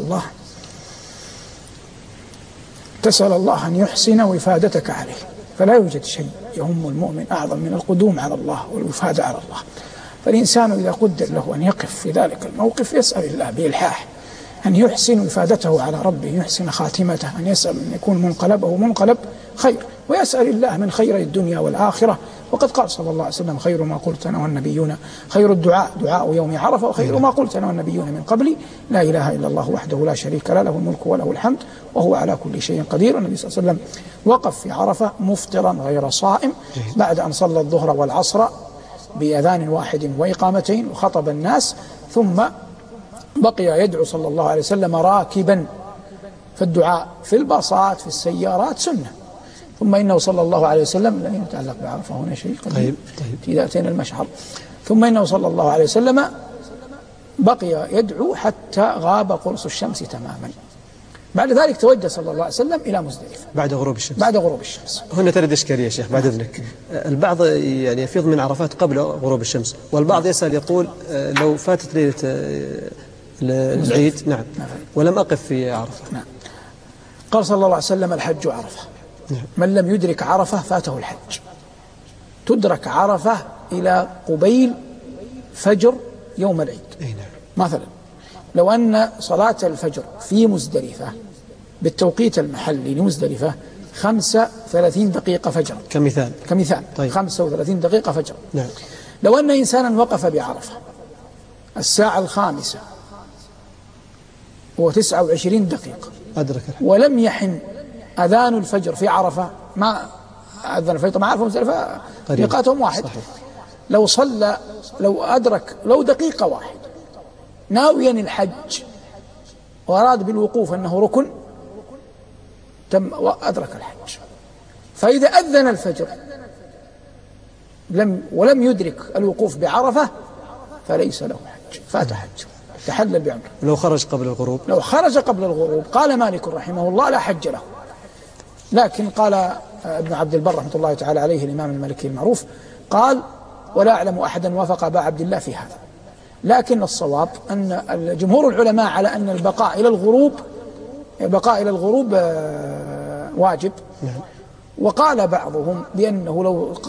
تسأل الله أن يحسن وفادتك عليه. فلا يوجد شيء يهم المؤمن أعظم من القدوم على الله والوفادة على الله. فالإنسان إذا قدر له أن يقف في ذلك الموقف يسأل الله بإلحاح أن يحسن إفادته على ربه، يحسن خاتمته، أن يسأل أن يكون منقلبه منقلب خير، ويسأل الله من خير الدنيا والآخرة. وقد قال صلى الله عليه وسلم: خير ما قلت أنا والنبيون، خير الدعاء دعاء يوم عرفة، وخير ما قلت أنا والنبيون من قبلي لا إله إلا الله وحده لا شريك له، له الملك وله الحمد وهو على كل شيء قدير. النبي صلى الله عليه وسلم وقف في عرفة مفطرا غير صائم بعد أن صلى الظهر والعصر بأذان واحد وإقامتين وخطب الناس، ثم بقي يدعو صلى الله عليه وسلم راكبا، فالدعاء في الباصات في السيارات سنة. ثم إنه صلى الله عليه وسلم لا يتعلق بعرفة هنا شيء قديم إذا أتينا المشعر. ثم إنه صلى الله عليه وسلم بقي يدعو حتى غاب قرص الشمس تماما. بعد ذلك توجه صلى الله عليه وسلم إلى مزدلفة بعد غروب الشمس. بعد غروب الشمس. هنا ترد إشكالية يا شيخ بعد إذنك. البعض يعني يفيض من عرفات قبل غروب الشمس، والبعض يسأل يقول لو فاتت ليلة العيد نعم ولم أقف في عرفة. نعم. قال صلى الله عليه وسلم: الحج عرفة، من لم يدرك عرفة فاته الحج. تدرك عرفة إلى قبيل فجر يوم العيد. مثلا لو أن صلاة الفجر في مزدلفة بالتوقيت المحلي لمزدلفة 35 دقيقة فجر كمثال طيب. 35 دقيقة فجر. نعم. لو أن إنسانا وقف بعرفة الساعة 5 و29 دقيقة أدرك ولم يحن أذان الفجر في عرفة، ما أذان الفجر طبعا عرفة مزدلفة ميقاتهم واحد. صحيح. لو صلى لو أدرك لو دقيقة واحد ناويا الحج وأراد بالوقوف أنه ركن تم وأدرك الحج. فإذا أذن الفجر ولم يدرك الوقوف بعرفة فليس له حج، فات حج، تحلل بعمره. لو خرج قبل الغروب، لو خرج قبل الغروب قال مالك رحمه الله لا حج له. لكن قال ابن عبد البر رحمة الله تعالى عليه الإمام المالكي المعروف قال: ولا أعلم أحدا وافق أبا عبد الله في هذا. لكن الصواب أن جمهور العلماء على أن البقاء إلى الغروب واجب. وقال بعضهم بأنه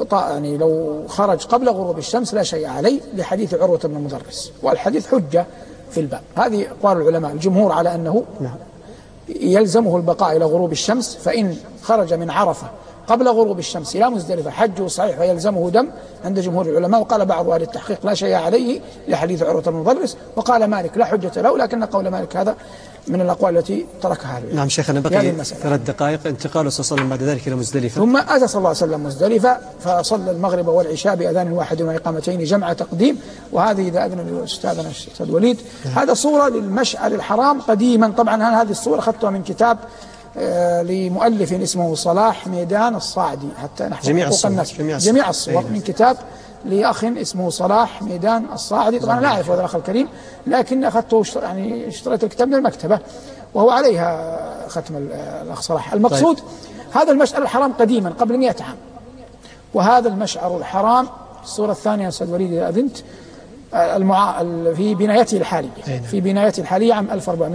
لو خرج قبل غروب الشمس لا شيء عليه لحديث عروة بن المدرس، والحديث حجة في الباب. هذه أقوال العلماء. الجمهور على أنه يلزمه البقاء إلى غروب الشمس، فإن خرج من عرفة قبل غروب الشمس إلى مزدلفة حجه صحيح ويلزمه دم عند جمهور العلماء. وقال بعض أهل التحقيق لا شيء عليه لحديث عروة بن المدرس، وقال مالك لا حجة له، لكن قول مالك هذا من الأقوال التي تركها العلماء. نعم شيخنا بقي 3 دقائق انتقاله صلى الله عليه وسلم بعد ذلك إلى مزدلفة. ثم أتى صلى الله عليه وسلم مزدلفة فصلى المغرب والعشاء بأذان واحد وإقامتين جمع تقديم. وهذه إذا أذن أستاذنا الأستاذ وليد هذا صورة للمشعر الحرام قديما. طبعا هذه الصورة أخذتها من كتاب لمؤلف اسمه صلاح ميدان الصاعدي حتى نحفظ حقوق الناس. جميع الصور من كتاب لأخ اسمه صلاح ميدان الصاعدي. طبعا لا أعرف هذا الأخ الكريم، لكن أخذته يعني اشتريت الكتاب من المكتبة وهو عليها ختم الأخ صلاح. المقصود هذا المشعر الحرام قديما قبل 100 عام. وهذا المشعر الحرام الصورة الثانية أستاذ وليد إذا أذنت في بنايته الحالية عام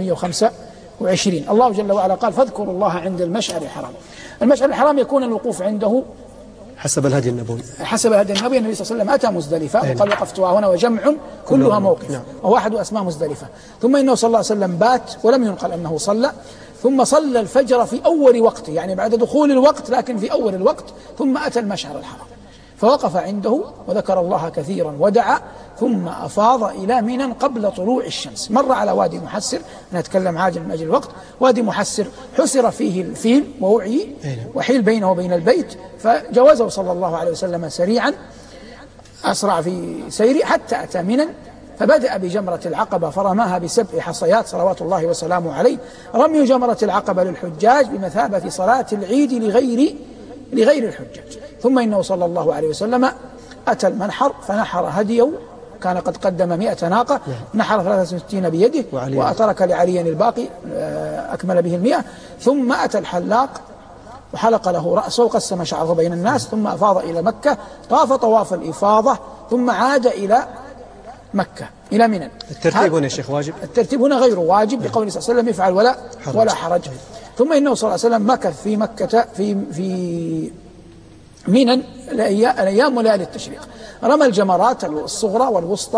1425. الله جل وعلا قال: فاذكروا الله عند المشعر الحرام. المشعر الحرام يكون الوقوف عنده حسب الهدي النبوي. النبي صلى الله عليه وسلم أتى مزدلفة وقال: وقفتها هنا وجمع كلها موقف وواحد أسماء مزدلفة. ثم إنه صلى الله عليه وسلم بات ولم ينقل أنه صلى، ثم صلى الفجر في أول وقته يعني بعد دخول الوقت لكن في أول الوقت، ثم أتى المشعر الحرام فوقف عنده وذكر الله كثيرا ودعا، ثم أفاض إلى منى قبل طلوع الشمس. مر على وادي محسر، أنا أتكلم عاجل من أجل الوقت. وادي محسر حسر فيه الفيل ووعي وحيل بينه وبين البيت، فجوزه صلى الله عليه وسلم سريعا، أسرع في سيره حتى أتى منى، فبدأ بجمرة العقبة فرماها ب7 حصيات صلوات الله وسلامه عليه. رمي جمرة العقبة للحجاج بمثابة صلاة العيد لغير الحجاج. ثم إنه صلى الله عليه وسلم أتى المنحر فنحر هديه، كان قد قدم 100 ناقة، نحر 63 بيده وأترك لعلي الباقي أكمل به 100. ثم أتى الحلاق وحلق له رأسه وقسم شعره بين الناس، ثم أفاض إلى مكة طاف طواف الإفاضة، ثم عاد إلى مكة إلى منى. الترتيب هنا يا شيخ واجب؟ الترتيب هنا غير واجب بقول صلى الله عليه وسلم افعل ولا حرج. ثم إنه صلى الله عليه وسلم مكث في مكة في منى الأيام وليالي التشريق. رمى الجمرات الصغرى والوسطى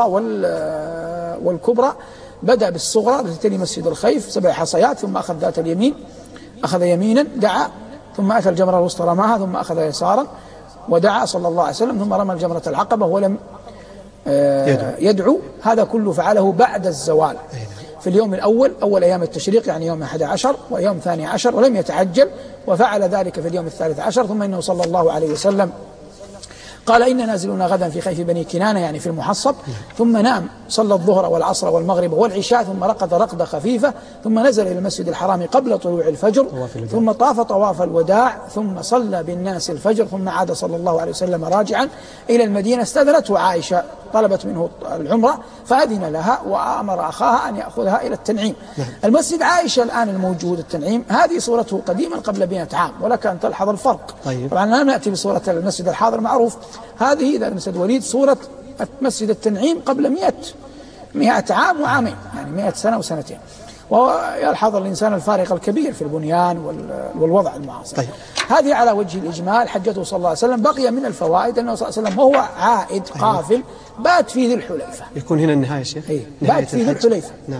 والكبرى. بدأ بالصغرى التي تلي مسجد الخيف 7 حصيات، ثم أخذ ذات اليمين، أخذ يمينا دعا، ثم أتى الجمرة الوسطى رماها، ثم أخذ يسارا ودعا صلى الله عليه وسلم، ثم رمى الجمرة العقبة ولم يدعو. هذا كله فعله بعد الزوال في اليوم الأول، أول أيام التشريق، يعني يوم 11 ويوم 12، ولم يتعجل، وفعل ذلك في اليوم 13. ثم إنه صلى الله عليه وسلم قال إن نازلون غدا في خيف بني كنانة، يعني في المحصب. ثم نام، صلى الظهر والعصر والمغرب والعشاء، ثم رقد رقدة خفيفة، ثم نزل إلى المسجد الحرام قبل طلوع الفجر، ثم طاف طواف الوداع، ثم صلى بالناس الفجر، ثم عاد صلى الله عليه وسلم راجعا إلى المدينة. استأذنته عائشة، طلبت منه العمرة فأذن لها، وأمر أخاها أن يأخذها إلى التنعيم. المسجد عائشة الآن الموجود التنعيم، هذه صورته قديما قبل 100 عام، ولك أن تلحظ الفرق. طبعا لا نأتي بصورة المسجد الحاضر معروف، هذه إذا مسجد وليد صورة مسجد التنعيم قبل 100 عام وعامين، يعني 100 سنة وسنتين. ويلحظ الإنسان الفارق الكبير في البنيان والوضع المعاصر. هذه على وجه الإجمال حجته صلى الله عليه وسلم. بقي من الفوائد أنه صلى الله عليه وسلم وهو عائد قافل بات في ذي الحليفة. يكون هنا النهاية شيخ؟ بات في ذي الحليفة. نعم.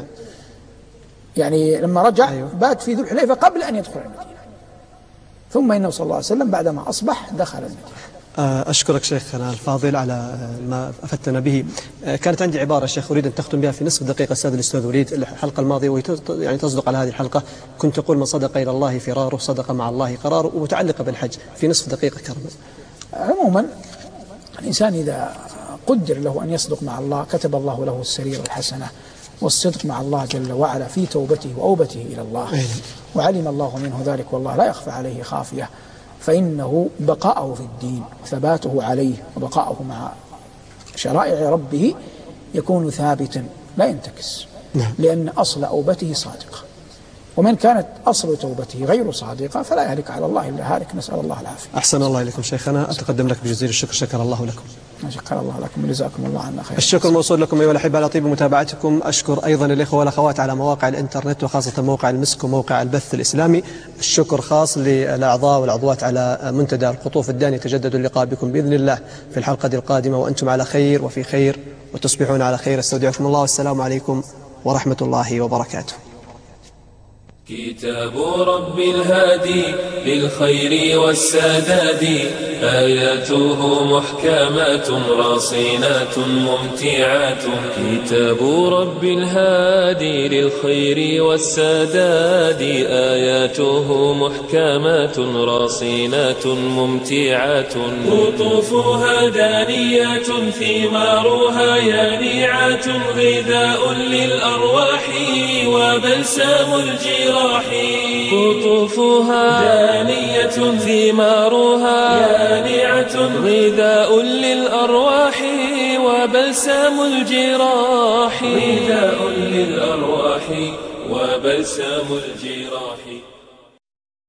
يعني لما رجع بات في ذي الحليفة قبل أن يدخل المدينة. ثم إنه صلى الله عليه وسلم بعدما أصبح دخل المدينة. أشكرك شيخنا الفاضل على ما أفدتنا به. كانت عندي عبارة شيخ أريد أن تختم بها في نصف دقيقة أستاذ الأستاذ وليد. الحلقة الماضية يعني تصدق على هذه الحلقة، كنت تقول من صدق إلى الله فراره صدق مع الله قراره، ومتعلقة بالحج. في نصف دقيقة كرما. عموما الإنسان إذا قدر له أن يصدق مع الله كتب الله له السرير الحسنة، والصدق مع الله جل وعلا في توبته وأوبته إلى الله. وعلم الله منه ذلك، والله لا يخفى عليه خافية. فإنه بقاءه في الدين وثباته عليه وبقاءه مع شرائع ربه يكون ثابتا لا ينتكس. لأن أصل أوبته صادقة، ومن كانت أصل توبته غير صادقة فلا يهلك على الله إلا هالك، نسأل الله العافية. أحسن الله إليكم شيخنا، أتقدم لك بجزيل الشكر، شكر الله لكم. شكر الله لكم وجزاكم الله عنا خير. الشكر موصول لكم أيها الأحبة على طيب متابعتكم. أشكر أيضا الإخوة والأخوات على مواقع الإنترنت، وخاصة موقع المسك وموقع البث الإسلامي. الشكر خاص للأعضاء والعضوات على منتدى القطوف الداني. يتجدد اللقاء بكم بإذن الله في الحلقة القادمة وأنتم على خير وفي خير، وتصبحون على خير. استودعكم الله، والسلام عليكم ورحمة الله وبركاته. كتاب رب الهادي للخير والسداد، آياته محكمات رصينات ممتعات. كتاب رب الهادي للخير والسداد، آياته محكمات رصينات ممتعات. قطوفها دانيات ثمارها يانعات، غذاء للأرواح وبلسام الجراح. قطوفها دانية ثمارها يانعة، غذاء للأرواح وبلسام الجراح. غذاء للأرواح وبلسام الجراح.